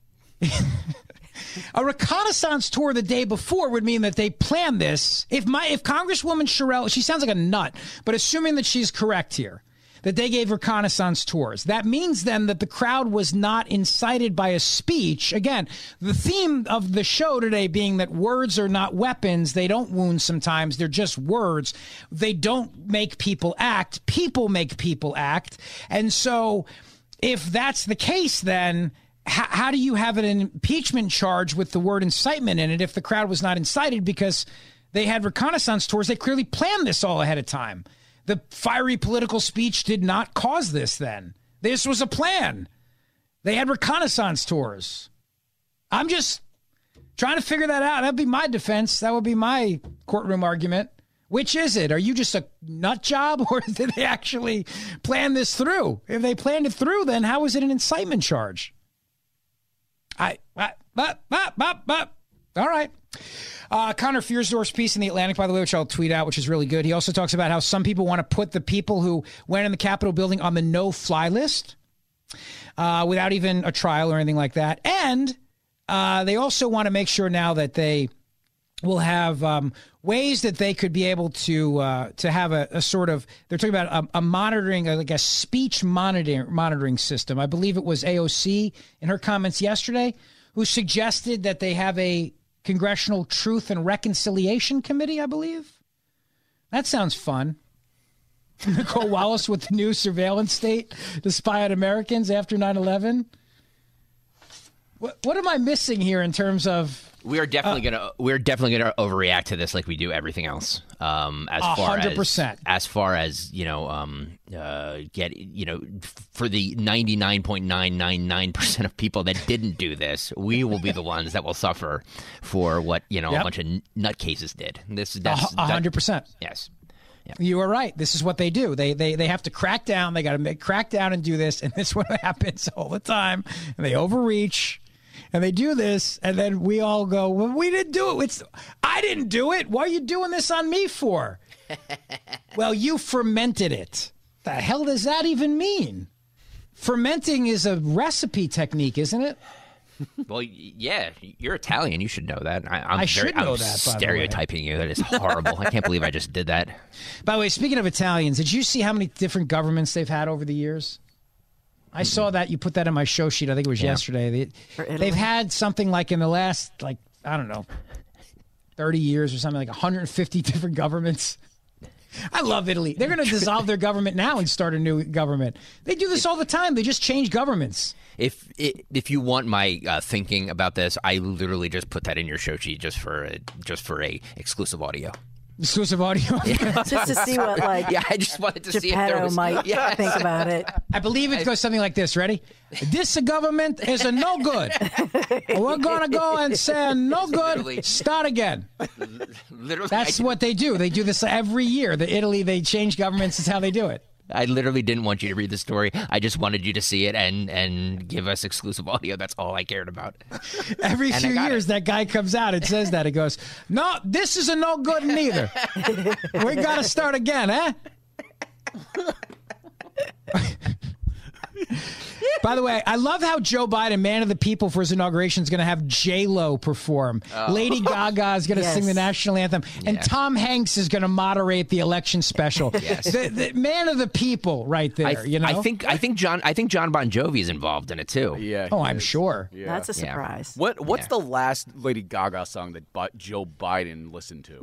Speaker 5: A reconnaissance tour the day before would mean that they planned this. If Congresswoman Sherrill, she sounds like a nut, but assuming that she's correct here, that they gave reconnaissance tours, that means then that the crowd was not incited by a speech. Again, the theme of the show today being that words are not weapons. They don't wound sometimes. They're just words. They don't make people act. People make people act. And so if that's the case, then how do you have an impeachment charge with the word incitement in it if the crowd was not incited because they had reconnaissance tours? They clearly planned this all ahead of time. The fiery political speech did not cause this then. This was a plan. They had reconnaissance tours. I'm just trying to figure that out. That'd be my defense. That would be my courtroom argument. Which is it? Are you just a nut job, or did they actually plan this through? If they planned it through, then how is it an incitement charge? All right. Connor Fiersdorf's piece in The Atlantic, by the way, which I'll tweet out, which is really good. He also talks about how some people want to put the people who went in the Capitol building on the no-fly list without even a trial or anything like that. And they also want to make sure now that they will have ways that they could be able to have a sort of, they're talking about a monitoring, like a speech monitoring system. I believe it was AOC in her comments yesterday who suggested that they have a Congressional Truth and Reconciliation Committee, I believe. That sounds fun. Nicole Wallace with the new surveillance state to spy on Americans after 9/11. What am I missing here in terms of?
Speaker 6: We're definitely gonna overreact to this like we do everything else.
Speaker 5: 100%.
Speaker 6: As far as for the 99.999% of people that didn't do this, we will be the ones that will suffer for what a bunch of nutcases did. That's
Speaker 5: 100%.
Speaker 6: Yes. Yep.
Speaker 5: You are right. This is what they do. They have to crack down. They got to crack down and do this, and this is what happens all the time. And they overreach. And they do this, and then we all go, well, we didn't do it. I didn't do it. What are you doing this on me for? Well, you fermented it. The hell does that even mean? Fermenting is a recipe technique, isn't it?
Speaker 6: Well, yeah, you're Italian. You should know that.
Speaker 5: I should know that,
Speaker 6: stereotyping you. That is horrible. I can't believe I just did that.
Speaker 5: By the way, speaking of Italians, did you see how many different governments they've had over the years? I saw that. You put that in my show sheet. I think it was yesterday. They've had something like in the last, 30 years or something, like 150 different governments. I love Italy. They're going to dissolve their government now and start a new government. They do this all the time. They just change governments.
Speaker 6: If you want my thinking about this, I literally just put that in your show sheet just for a exclusive audio.
Speaker 5: Exclusive audio.
Speaker 7: Just to see what,
Speaker 6: I just wanted to see if there was...
Speaker 7: might think about it.
Speaker 5: I believe it goes something like this. Ready? This government is a no good. We're going to go and say no good. Literally. Start again.
Speaker 6: Literally.
Speaker 5: That's what they do. They do this every year. Italy, they change governments. That's how they do it.
Speaker 6: I literally didn't want you to read the story. I just wanted you to see it and give us exclusive audio. That's all I cared about.
Speaker 5: Every few years, that guy comes out and says that. He goes, no, this is a no good neither. We got to start again, eh? By the way, I love how Joe Biden, man of the people, for his inauguration is going to have J-Lo perform. Lady Gaga is going to sing the national anthem. And Tom Hanks is going to moderate the election special.
Speaker 6: Yes.
Speaker 5: The man of the people right there,
Speaker 6: I think John Bon Jovi is involved in it, too.
Speaker 10: Yeah.
Speaker 5: Oh, I'm sure.
Speaker 10: Yeah.
Speaker 7: That's a surprise.
Speaker 10: What's the last Lady Gaga song that Joe Biden listened to?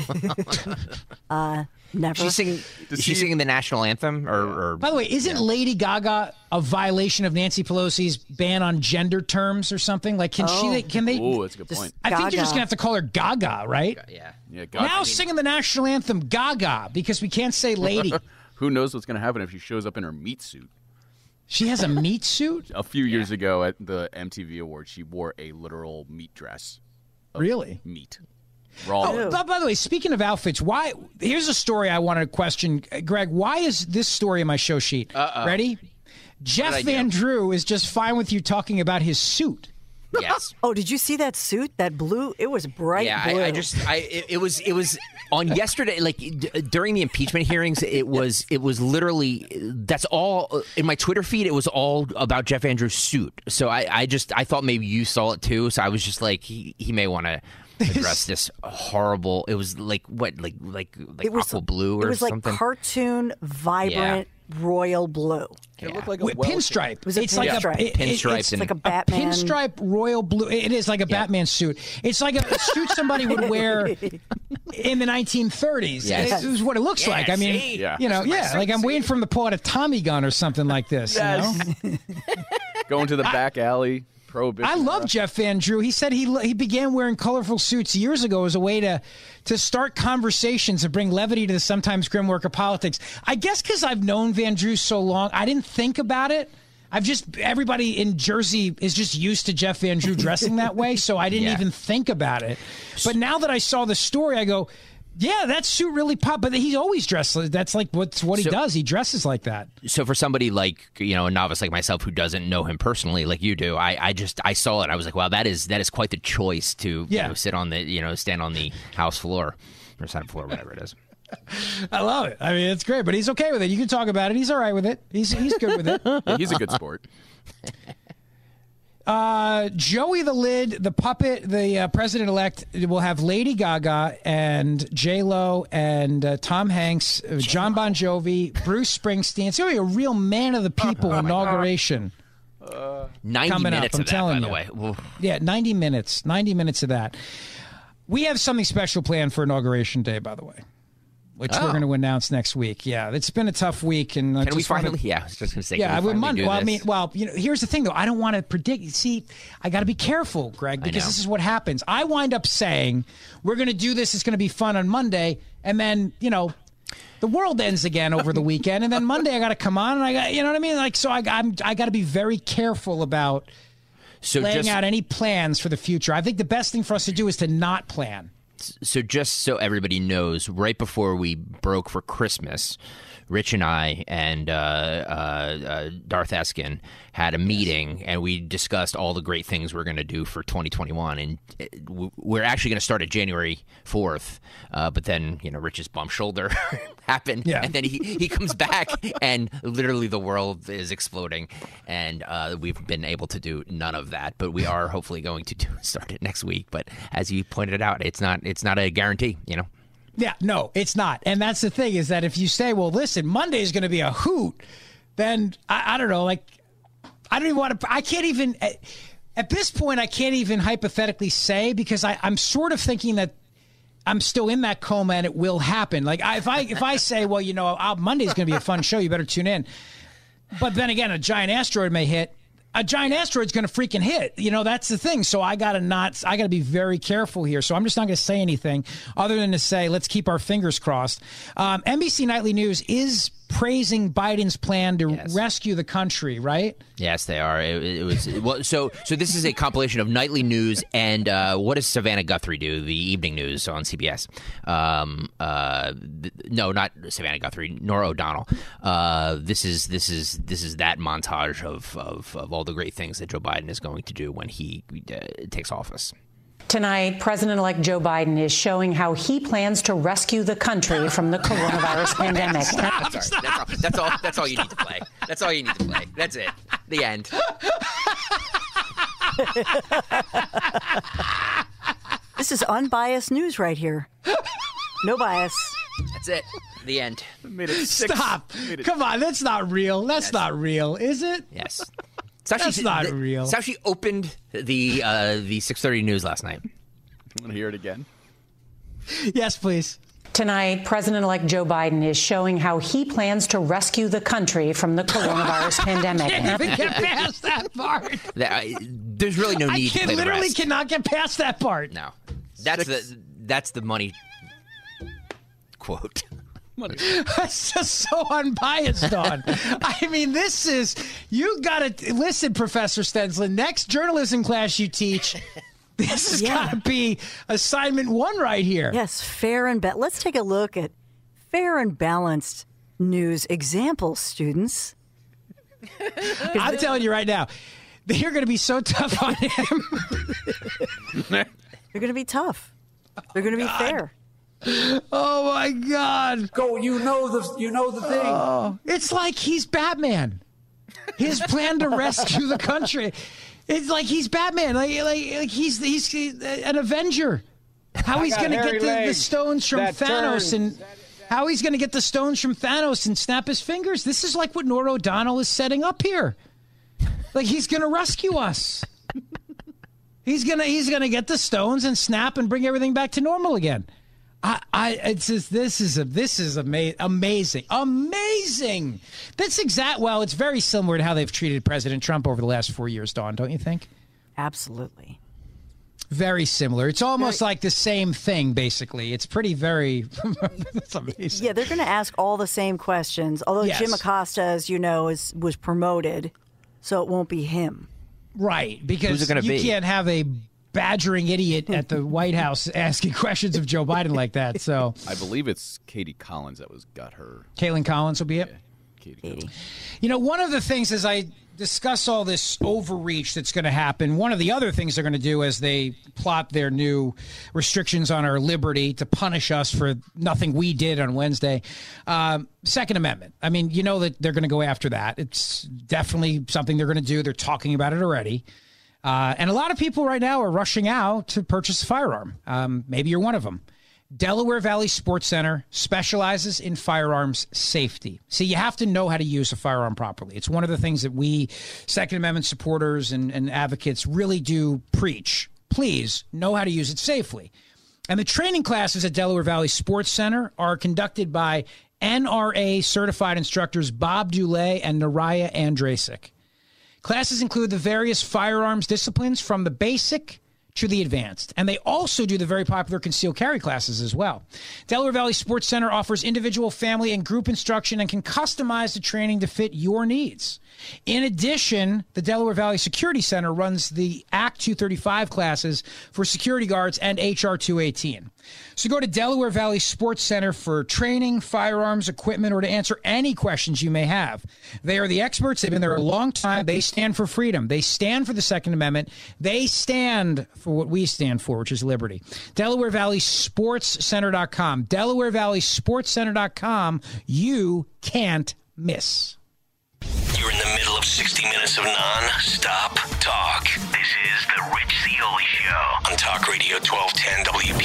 Speaker 7: Never.
Speaker 6: She's singing the national anthem? Or
Speaker 5: by the way, isn't Lady Gaga a violation of Nancy Pelosi's ban on gender terms or something? Like, can they?
Speaker 10: Oh, that's a good point.
Speaker 5: I think you're just gonna have to call her Gaga, right?
Speaker 6: Yeah.
Speaker 10: Gaga.
Speaker 5: Now singing the national anthem, Gaga, because we can't say lady.
Speaker 10: Who knows what's gonna happen if she shows up in her meat suit?
Speaker 5: She has a meat suit?
Speaker 10: A few years ago at the MTV Awards, she wore a literal meat dress.
Speaker 5: Really?
Speaker 10: Meat. Raw.
Speaker 5: By the way, speaking of outfits, here's a story I wanted to question. Greg, why is this story in my show sheet? Ready? Jeff Van Drew is just fine with you talking about his suit.
Speaker 6: Yes.
Speaker 7: Oh, did you see that suit? That blue? It was bright blue.
Speaker 6: It was on yesterday, like during the impeachment hearings, it was literally, that's all in my Twitter feed. It was all about Jeff Van Drew's suit. So I thought maybe you saw it too. So I was just like, he may want to address this horrible. It was like aqua blue or something.
Speaker 7: It was like cartoon, vibrant, royal blue.
Speaker 10: It looked like a
Speaker 5: pinstripe.
Speaker 7: It was a pinstripe.
Speaker 6: Pinstripes.
Speaker 7: It's like a Batman.
Speaker 5: Pinstripe royal blue. It is like a Batman suit. It's like a suit somebody would wear in the 1930s.
Speaker 6: Yes.
Speaker 5: It was what it looks like. I mean, like I'm waiting for him to pull out a Tommy gun or something like this.
Speaker 10: Yes.
Speaker 5: You know?
Speaker 10: Going to the back alley. Prohibition.
Speaker 5: I love Jeff Van Drew. He said he began wearing colorful suits years ago as a way to start conversations and bring levity to the sometimes grim work of politics. I guess because I've known Van Drew so long, I didn't think about it. Everybody in Jersey is just used to Jeff Van Drew dressing that way, so I didn't even think about it. But now that I saw the story, I go, yeah, that suit really popped. But he's always dressed. That's like what he does. He dresses like that.
Speaker 6: So for somebody like, a novice like myself who doesn't know him personally, like you do, I saw it. I was like, wow, that is quite the choice to sit on the stand on the House floor or Senate floor, whatever it is.
Speaker 5: I love it. I mean, it's great, but he's okay with it. You can talk about it. He's all right with it. He's good with it.
Speaker 10: Yeah, he's a good sport.
Speaker 5: Joey the Lid, the puppet, the president-elect will have Lady Gaga and J-Lo and Tom Hanks, John Bon Jovi, Bruce Springsteen. It's going to be a real man of the people inauguration.
Speaker 6: 90 minutes of that, by the way.
Speaker 5: Yeah, 90 minutes. 90 minutes of that. We have something special planned for Inauguration Day, by the way, which we're going to announce next week. Yeah, it's been a tough week, and
Speaker 6: can we finally? Yeah, I was just going to say.
Speaker 5: Yeah, Monday. Well, here's the thing, though. I don't want to predict. See, I got to be careful, Greg, because this is what happens. I wind up saying we're going to do this. It's going to be fun on Monday, and then the world ends again over the weekend, and then Monday I got to come on, and I got, you know what I mean? Like, so I got to be very careful about laying out any plans for the future. I think the best thing for us to do is to not plan.
Speaker 6: So just so everybody knows, right before we broke for Christmas, Rich and I and Darth Eskin had a meeting, and we discussed all the great things we're going to do for 2021. And we're actually going to start at January 4th, but then Rich's bump shoulder happened, and then he comes back, and literally the world is exploding, and we've been able to do none of that. But we are hopefully going to start it next week. But as you pointed out, it's not a guarantee,
Speaker 5: Yeah, no, it's not. And that's the thing, is that if you say, well, listen, Monday is going to be a hoot, then I don't know, like, I don't even want to, I can't even, at this point, I can't even hypothetically say, because I'm sort of thinking that I'm still in that coma and it will happen. Like, if I say, well, Monday's going to be a fun show, you better tune in. But then again, a giant asteroid may hit. A giant asteroid's going to freaking hit. That's the thing. So I got to be very careful here. So I'm just not going to say anything other than to say, let's keep our fingers crossed. NBC Nightly News is praising Biden's plan to rescue the country, right?
Speaker 6: Yes, they are. It was well. So this is a compilation of nightly news and what does Savannah Guthrie do? The evening news on CBS. No, not Savannah Guthrie. Norah O'Donnell. This is that montage of all the great things that Joe Biden is going to do when he takes office.
Speaker 21: Tonight, President-elect Joe Biden is showing how he plans to rescue the country from the coronavirus pandemic.
Speaker 6: That's all you need to play. That's all you need to play. That's it. The end.
Speaker 7: This is unbiased news right here. No bias.
Speaker 6: That's it. The end.
Speaker 5: Stop. Come on, that's not real. That's not real, is it?
Speaker 6: Yes.
Speaker 5: That's not real.
Speaker 6: That's how she opened the 6:30 news last night.
Speaker 10: Want to hear it again?
Speaker 5: Yes, please.
Speaker 21: Tonight, President-elect Joe Biden is showing how he plans to rescue the country from the coronavirus pandemic.
Speaker 5: I can't even get past that part.
Speaker 6: There's really no need to play the
Speaker 5: literally
Speaker 6: rest.
Speaker 5: cannot get past that part.
Speaker 6: No. That's the money quote.
Speaker 5: That's just so unbiased, Dawn. I mean, this is, you got to, listen, Professor Stensland, next journalism class you teach, this has got to be assignment 1 right here.
Speaker 7: Yes, fair and let's take a look at fair and balanced news examples, students.
Speaker 5: I'm telling you right now, they're going to be so tough on him.
Speaker 7: They're going to be tough. They're going to be fair.
Speaker 5: Oh my God!
Speaker 14: Go! You know the thing.
Speaker 5: Oh, it's like he's Batman. His plan to rescue the country. It's like he's Batman. Like he's an Avenger. How he's going to get the stones from Thanos and how he's going to get the stones from Thanos and snap his fingers. This is like what Norah O'Donnell is setting up here. Like he's going to rescue us. He's gonna get the stones and snap and bring everything back to normal again. This is amazing. Well, it's very similar to how they've treated President Trump over the last 4 years, Dawn, don't you think?
Speaker 7: Absolutely.
Speaker 5: Very similar. It's almost like the same thing, basically. It's it's amazing.
Speaker 7: Yeah, they're going to ask all the same questions, although Jim Acosta, as you know, was promoted, so it won't be him.
Speaker 5: Right, because you can't have a badgering idiot at the White House asking questions of Joe Biden like that. So
Speaker 10: I believe it's Katie Collins that got her.
Speaker 5: Caitlin Collins will be it?
Speaker 10: Yeah, Katie.
Speaker 5: You know, one of the things as I discuss all this overreach that's going to happen, one of the other things they're going to do as they plot their new restrictions on our liberty to punish us for nothing we did on Wednesday, Second Amendment. I mean, you know that they're going to go after that. It's definitely something they're going to do. They're talking about it already. And a lot of people right now are rushing out to purchase a firearm. Maybe you're one of them. Delaware Valley Sports Center specializes in firearms safety. See, you have to know how to use a firearm properly. It's one of the things that we Second Amendment supporters and advocates really do preach. Please know how to use it safely. And the training classes at Delaware Valley Sports Center are conducted by NRA certified instructors Bob Dulé and Naraya Andrasic. Classes include the various firearms disciplines from the basic to the advanced. And they also do the very popular concealed carry classes as well. Delaware Valley Sports Center offers individual, family, and group instruction and can customize the training to fit your needs. In addition, the Delaware Valley Security Center runs the Act 235 classes for security guards and HR 218. So go to Delaware Valley Sports Center for training, firearms, equipment, or to answer any questions you may have. They are the experts. They've been there a long time. They stand for freedom. They stand for the Second Amendment. They stand for what we stand for, which is liberty. Delaware Valley SportsCenter.com. Delaware Valley SportsCenter.com. You can't miss.
Speaker 4: You're in the middle of 60 minutes of non-stop talk. This is the Rich Zeoli Show on Talk Radio 1210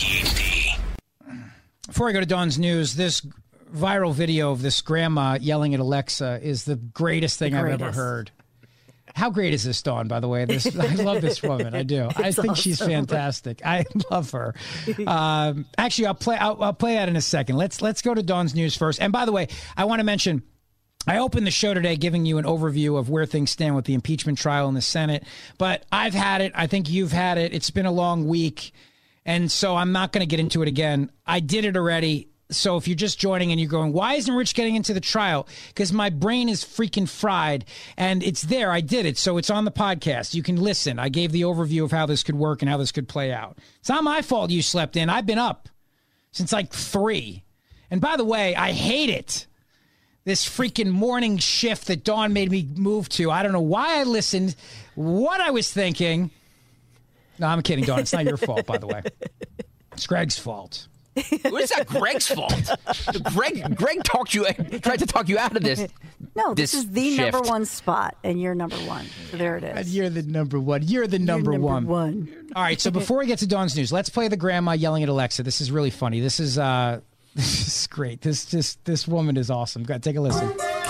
Speaker 4: WPHT.
Speaker 5: Before I go to Dawn's news, this viral video of this grandma yelling at Alexa is the greatest thing I've ever heard. How great is this, Dawn, by the way? I love this woman. I do. I think she's fantastic. I love her. Actually, I'll play that in a second. Let's go to Dawn's news first. And by the way, I want to mention, I opened the show today giving you an overview of where things stand with the impeachment trial in the Senate, but I've had it. I think you've had it. It's been a long week, and so I'm not going to get into it again. I did it already, so if you're just joining and you're going, why isn't Rich getting into the trial? Because my brain is freaking fried, and it's there. I did it, so it's on the podcast. You can listen. I gave the overview of how this could work and how this could play out. It's not my fault you slept in. I've been up since like 3. And by the way, I hate it. This freaking morning shift that Dawn made me move to. I don't know why I listened, what I was thinking. No, I'm kidding, Dawn. It's not your fault, by the way. It's Greg's fault.
Speaker 6: It's not Greg's fault. Greg tried to talk you out of this.
Speaker 7: No, this is the
Speaker 6: shift.
Speaker 7: number one spot, and you're number one. So there it is.
Speaker 5: And you're the number one. You're the number one. All right, so before we get to Dawn's news, let's play the grandma yelling at Alexa. This is really funny. This is great. This woman is awesome. Go ahead, take a listen.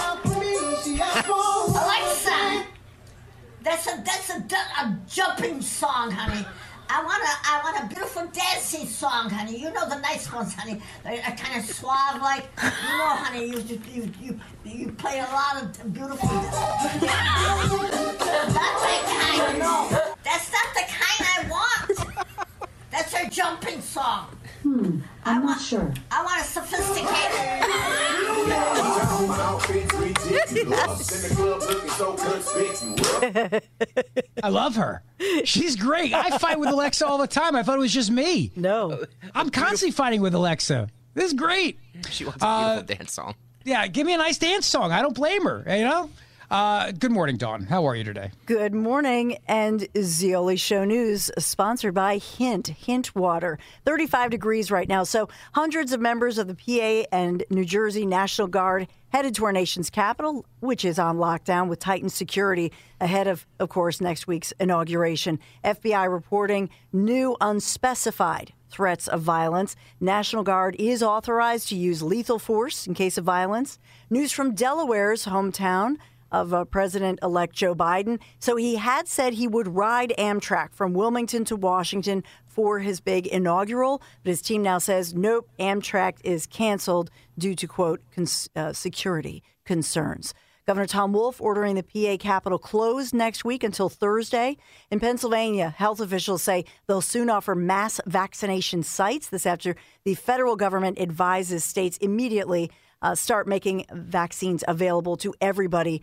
Speaker 1: Alexa, that's a jumping song, honey. I want a beautiful dancing song, honey. You know the nice ones, honey. They're kind of suave, like honey. You play a lot of beautiful. Not that kind, no. That's not the kind I want. That's a jumping song.
Speaker 17: I'm not sure.
Speaker 1: I want a sophisticated.
Speaker 5: I love her. She's great. I fight with Alexa all the time. I thought it was just me.
Speaker 7: No.
Speaker 5: I'm constantly fighting with Alexa. This is great.
Speaker 6: She wants a beautiful dance song.
Speaker 5: Yeah, give me a nice dance song. I don't blame her, Good morning, Dawn. How are you today?
Speaker 7: Good morning. And Zeoli Show News, sponsored by Hint Water. 35 degrees right now. So hundreds of members of the PA and New Jersey National Guard headed to our nation's capital, which is on lockdown with tightened security ahead of course, next week's inauguration. FBI reporting new unspecified threats of violence. National Guard is authorized to use lethal force in case of violence. News from Delaware's hometown of President-elect Joe Biden. So he had said he would ride Amtrak from Wilmington to Washington for his big inaugural, but his team now says, nope, Amtrak is canceled due to, quote, security concerns. Governor Tom Wolf ordering the PA Capitol closed next week until Thursday. In Pennsylvania, health officials say they'll soon offer mass vaccination sites. This after the federal government advises states immediately start making vaccines available to everybody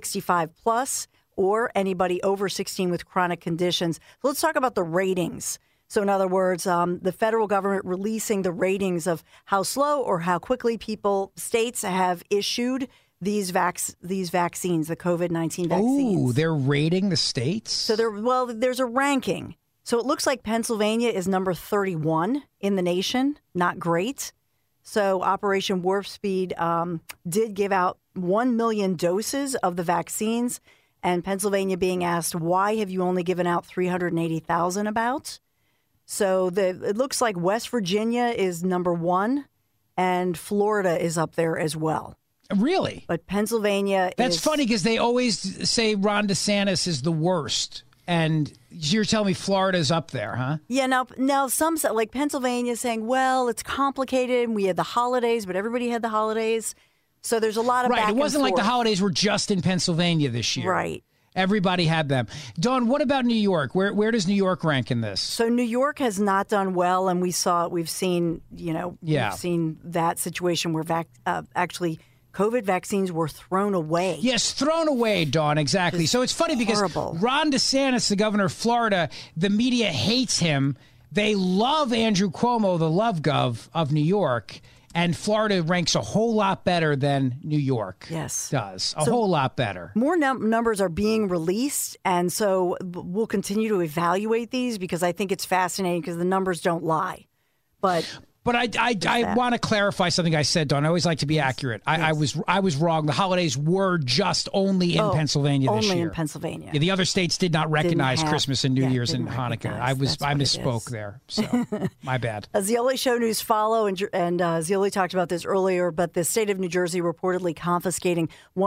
Speaker 7: 65 plus or anybody over 16 with chronic conditions. So let's talk about the ratings. So in other words, the federal government releasing the ratings of how slow or how quickly states have issued these vaccines, the COVID-19 vaccines.
Speaker 5: Ooh, they're rating the states?
Speaker 7: So there's a ranking. So it looks like Pennsylvania is number 31 in the nation. Not great. So Operation Warp Speed did give out 1 million doses of the vaccines, and Pennsylvania being asked, why have you only given out 380,000 about? So it looks like West Virginia is number 1, and Florida is up there as well.
Speaker 5: Really?
Speaker 7: But Pennsylvania
Speaker 5: That's funny because they always say Ron DeSantis is the worst. And you're telling me Florida's up there, huh?
Speaker 7: Yeah, now some like Pennsylvania saying, well, it's complicated. We had the holidays, but everybody had the holidays. So there's a lot of back
Speaker 5: It wasn't
Speaker 7: and
Speaker 5: like the
Speaker 7: forth.
Speaker 5: holidays were just in Pennsylvania this year.
Speaker 7: Right.
Speaker 5: Everybody had them. Dawn, what about New York? Where does New York rank in this?
Speaker 7: So New York has not done well, and we've seen that situation where actually COVID vaccines were thrown away.
Speaker 5: Yes, thrown away, Dawn, exactly. So it's funny because Ron DeSantis, the governor of Florida, the media hates him. They love Andrew Cuomo, the love gov of New York, and Florida ranks a whole lot better than New York does. A whole lot better.
Speaker 7: More numbers are being released, and so we'll continue to evaluate these because I think it's fascinating because the numbers don't lie. But
Speaker 5: I want to clarify something I said, Dawn. I always like to be accurate. I was wrong. The holidays were just only in Pennsylvania this year.
Speaker 7: Only in Pennsylvania.
Speaker 5: Yeah, the other states did not recognize Christmas and New Year's and Hanukkah. I misspoke there. So my bad.
Speaker 7: Zeoli Show News follow, and Zeoli talked about this earlier, but the state of New Jersey reportedly confiscating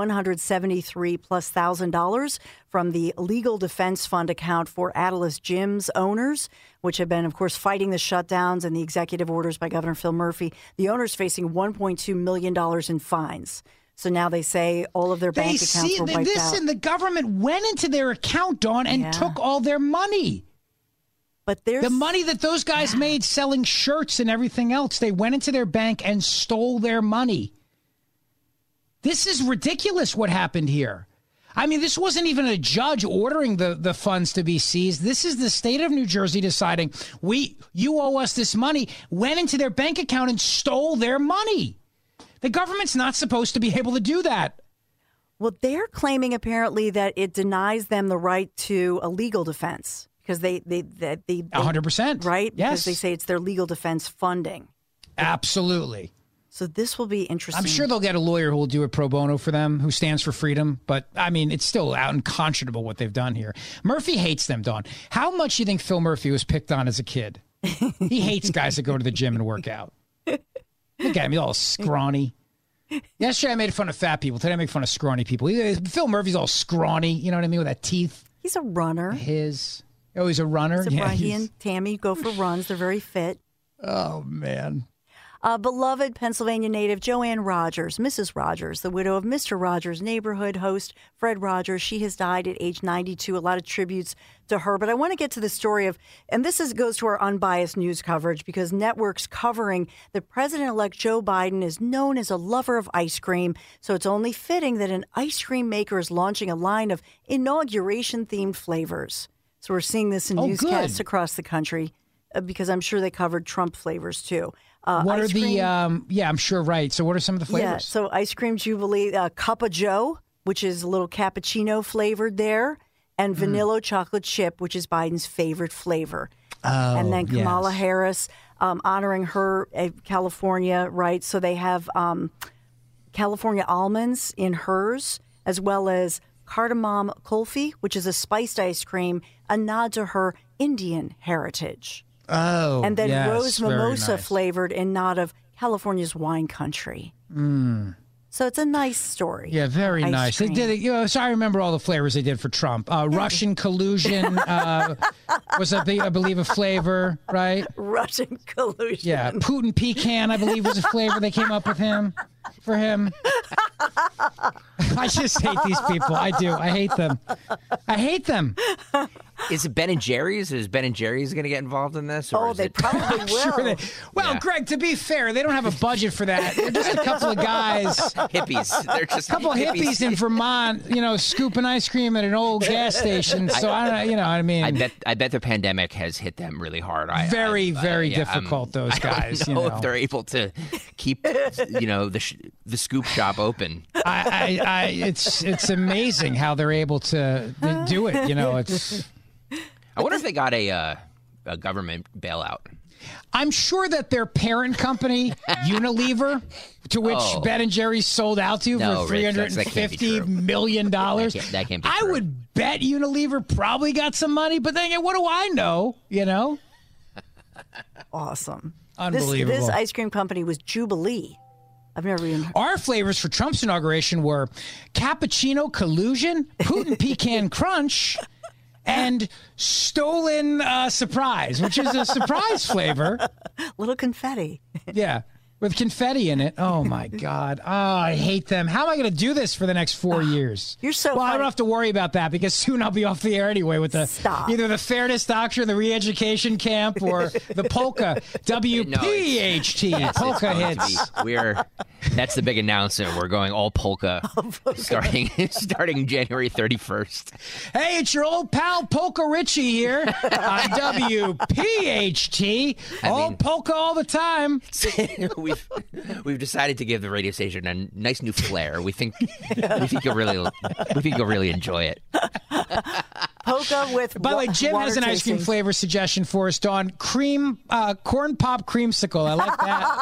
Speaker 7: $173,000+ from the Legal Defense Fund account for Atlas Gym's owners, which have been, of course, fighting the shutdowns and the executive orders by Governor Phil Murphy. The owners facing $1.2 million in fines. So now they say all of their bank accounts were wiped out.
Speaker 5: And the government went into their account, Dawn, and took all their money.
Speaker 7: But
Speaker 5: the money that those guys made selling shirts and everything else, they went into their bank and stole their money. This is ridiculous what happened here. I mean, this wasn't even a judge ordering the funds to be seized. This is the state of New Jersey deciding, you owe us this money, went into their bank account and stole their money. The government's not supposed to be able to do that.
Speaker 7: Well, they're claiming apparently that it denies them the right to a legal defense because they
Speaker 5: 100%.
Speaker 7: Right?
Speaker 5: Yes.
Speaker 7: Because they say it's their legal defense funding.
Speaker 5: Absolutely.
Speaker 7: So this will be interesting.
Speaker 5: I'm sure they'll get a lawyer who will do it pro bono for them, who stands for freedom. But, I mean, it's still unconscionable what they've done here. Murphy hates them, Dawn. How much do you think Phil Murphy was picked on as a kid? He hates guys that go to the gym and work out. Look at him, he's all scrawny. Yesterday I made fun of fat people. Today I make fun of scrawny people. Phil Murphy's all scrawny, you know what I mean, with that teeth.
Speaker 7: He's a runner.
Speaker 5: He's a runner?
Speaker 7: He and Tammy go for runs. They're very fit.
Speaker 5: Oh, man.
Speaker 7: Beloved Pennsylvania native Joanne Rogers, Mrs. Rogers, the widow of Mr. Rogers' neighborhood host Fred Rogers. She has died at age 92. A lot of tributes to her. But I want to get to the story of, and goes to our unbiased news coverage, because networks covering that President-elect Joe Biden is known as a lover of ice cream. So it's only fitting that an ice cream maker is launching a line of inauguration-themed flavors. So we're seeing this in newscasts across the country, because I'm sure they covered Trump flavors too.
Speaker 5: What are the, I'm sure, right. So what are some of the flavors?
Speaker 7: Yeah, so Ice Cream Jubilee, Cup of Joe, which is a little cappuccino flavored there, and Vanilla Chocolate Chip, which is Biden's favorite flavor.
Speaker 5: Oh,
Speaker 7: and then Kamala Harris, honoring her California, right? So they have California almonds in hers, as well as cardamom kulfi, which is a spiced ice cream, a nod to her Indian heritage.
Speaker 5: Oh,
Speaker 7: and then
Speaker 5: yes,
Speaker 7: rose mimosa
Speaker 5: nice.
Speaker 7: Flavored in nod of California's wine country. So it's a nice story.
Speaker 5: Yeah, very nice. They did it. So I remember all the flavors they did for Trump. Russian collusion was, I believe, a flavor, right?
Speaker 7: Russian collusion.
Speaker 5: Yeah, Putin pecan, I believe, was a flavor they came up with for him. I just hate these people. I do. I hate them. I hate them.
Speaker 6: Is it Ben & Jerry's? Is Ben & Jerry's going to get involved in this? Or
Speaker 7: they probably will.
Speaker 5: Sure Greg, to be fair, they don't have a budget for that. They're just a couple of guys.
Speaker 6: Hippies. They're just
Speaker 5: a couple of hippies in Vermont, scooping ice cream at an old gas station. So I don't, what I mean.
Speaker 6: I bet the pandemic has hit them really hard.
Speaker 5: Very difficult. Those guys.
Speaker 6: I don't know if they're able to keep, the scoop shop open.
Speaker 5: It's amazing how they're able to do it. It's.
Speaker 6: I wonder if they got a government bailout.
Speaker 5: I'm sure that their parent company, Unilever, to which Ben & Jerry's sold out to for $350 million.
Speaker 6: That can't be
Speaker 5: true. I would bet Unilever probably got some money, but then what do I know?
Speaker 7: Awesome.
Speaker 5: Unbelievable.
Speaker 7: This ice cream company was Jubilee. I've never even heard.
Speaker 5: Our flavors for Trump's inauguration were cappuccino collusion, Putin pecan crunch, and stolen surprise, which is a surprise flavor.
Speaker 7: Little confetti.
Speaker 5: Yeah, with confetti in it. Oh, my God. Oh, I hate them. How am I going to do this for the next 4 years?
Speaker 7: You're so
Speaker 5: Well,
Speaker 7: funny.
Speaker 5: I don't have to worry about that because soon I'll be off the air anyway with either the Fairness Doctrine, the Re-Education Camp, or the Polka, WPHT, Polka Hits.
Speaker 6: That's the big announcement. We're going all polka starting January 31st.
Speaker 5: Hey, it's your old pal Polka Richie here on WPHT. Polka all the time.
Speaker 6: We've decided to give the radio station a nice new flair. We think you'll really enjoy it.
Speaker 7: Polka with
Speaker 5: By the way, Jim has an ice cream flavor suggestion for us, Dawn. Corn Pop Creamsicle. I like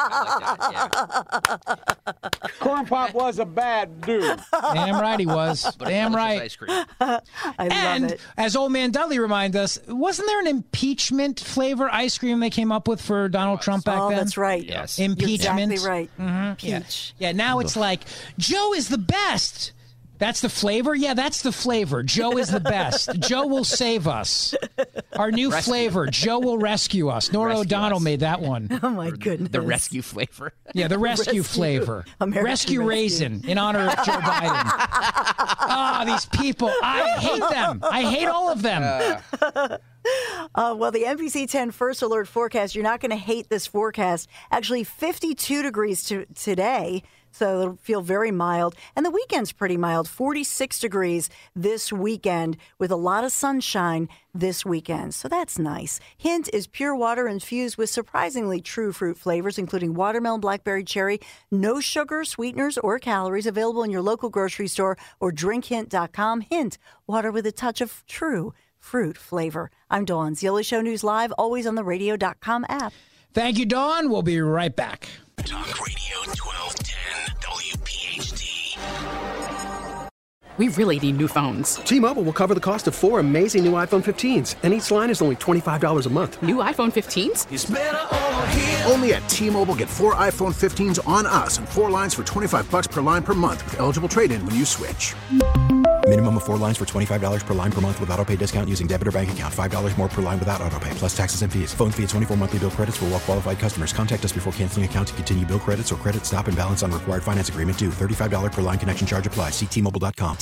Speaker 5: that.
Speaker 2: Corn Pop was a bad dude.
Speaker 5: Damn right he was. Damn right.
Speaker 6: Ice cream.
Speaker 7: I love it.
Speaker 5: As Old Man Dudley reminded us, wasn't there an impeachment flavor ice cream they came up with for Donald Trump back then?
Speaker 7: Oh, that's right.
Speaker 6: Yes.
Speaker 5: Impeachment.
Speaker 7: You're exactly right.
Speaker 5: Mm-hmm.
Speaker 7: Peach.
Speaker 5: Yeah, now it's like, Joe is the best. That's the flavor? Yeah, that's the flavor. Joe is the best. Joe will save us. Our new flavor, Joe will rescue us. Nora O'Donnell made that one.
Speaker 7: Oh, my goodness.
Speaker 6: The rescue flavor.
Speaker 5: Yeah, the rescue flavor.
Speaker 7: American
Speaker 5: Rescue Raisin in honor of Joe Biden. These people. I hate them. I hate all of them.
Speaker 7: Well, the NBC 10 First Alert forecast, you're not going to hate this forecast. Actually, 52 degrees today. So it'll feel very mild. And the weekend's pretty mild, 46 degrees this weekend with a lot of sunshine this weekend. So that's nice. Hint is pure water infused with surprisingly true fruit flavors, including watermelon, blackberry, cherry. No sugar, sweeteners, or calories. Available in your local grocery store or drinkhint.com. Hint, water with a touch of true fruit flavor. I'm Dawn. Ziola Show News Live, always on the radio.com app.
Speaker 5: Thank you, Dawn. We'll be right back.
Speaker 4: Talk Radio 1210 WPHT.
Speaker 3: We really need new phones.
Speaker 22: T-Mobile will cover the cost of 4 amazing new iPhone 15s, and each line is only $25 a month.
Speaker 3: New iPhone 15s?
Speaker 22: It's better over here.
Speaker 23: Only at T-Mobile, get 4 iPhone 15s on us and 4 lines for $25 per line per month with eligible trade-in when you switch.
Speaker 24: Minimum of 4 lines for $25 per line per month with autopay discount using debit or bank account. $5 more per line without autopay, plus taxes and fees. Phone fee at 24 monthly bill credits for well-qualified customers. Contact us before canceling account to continue bill credits or credit stop and balance on required finance agreement due. $35 per line connection charge applies. See T-Mobile.com.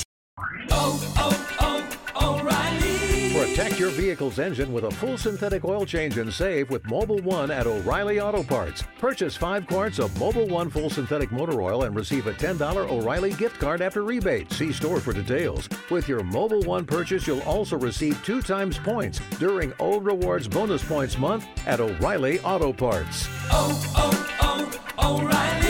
Speaker 25: O'Reilly. Protect your vehicle's engine with a full synthetic oil change and save with Mobil 1 at O'Reilly Auto Parts. Purchase 5 quarts of Mobil 1 full synthetic motor oil and receive a $10 O'Reilly gift card after rebate. See store for details. With your Mobil 1 purchase, you'll also receive 2 times points during O Rewards Bonus Points Month at O'Reilly Auto Parts.
Speaker 26: O'Reilly.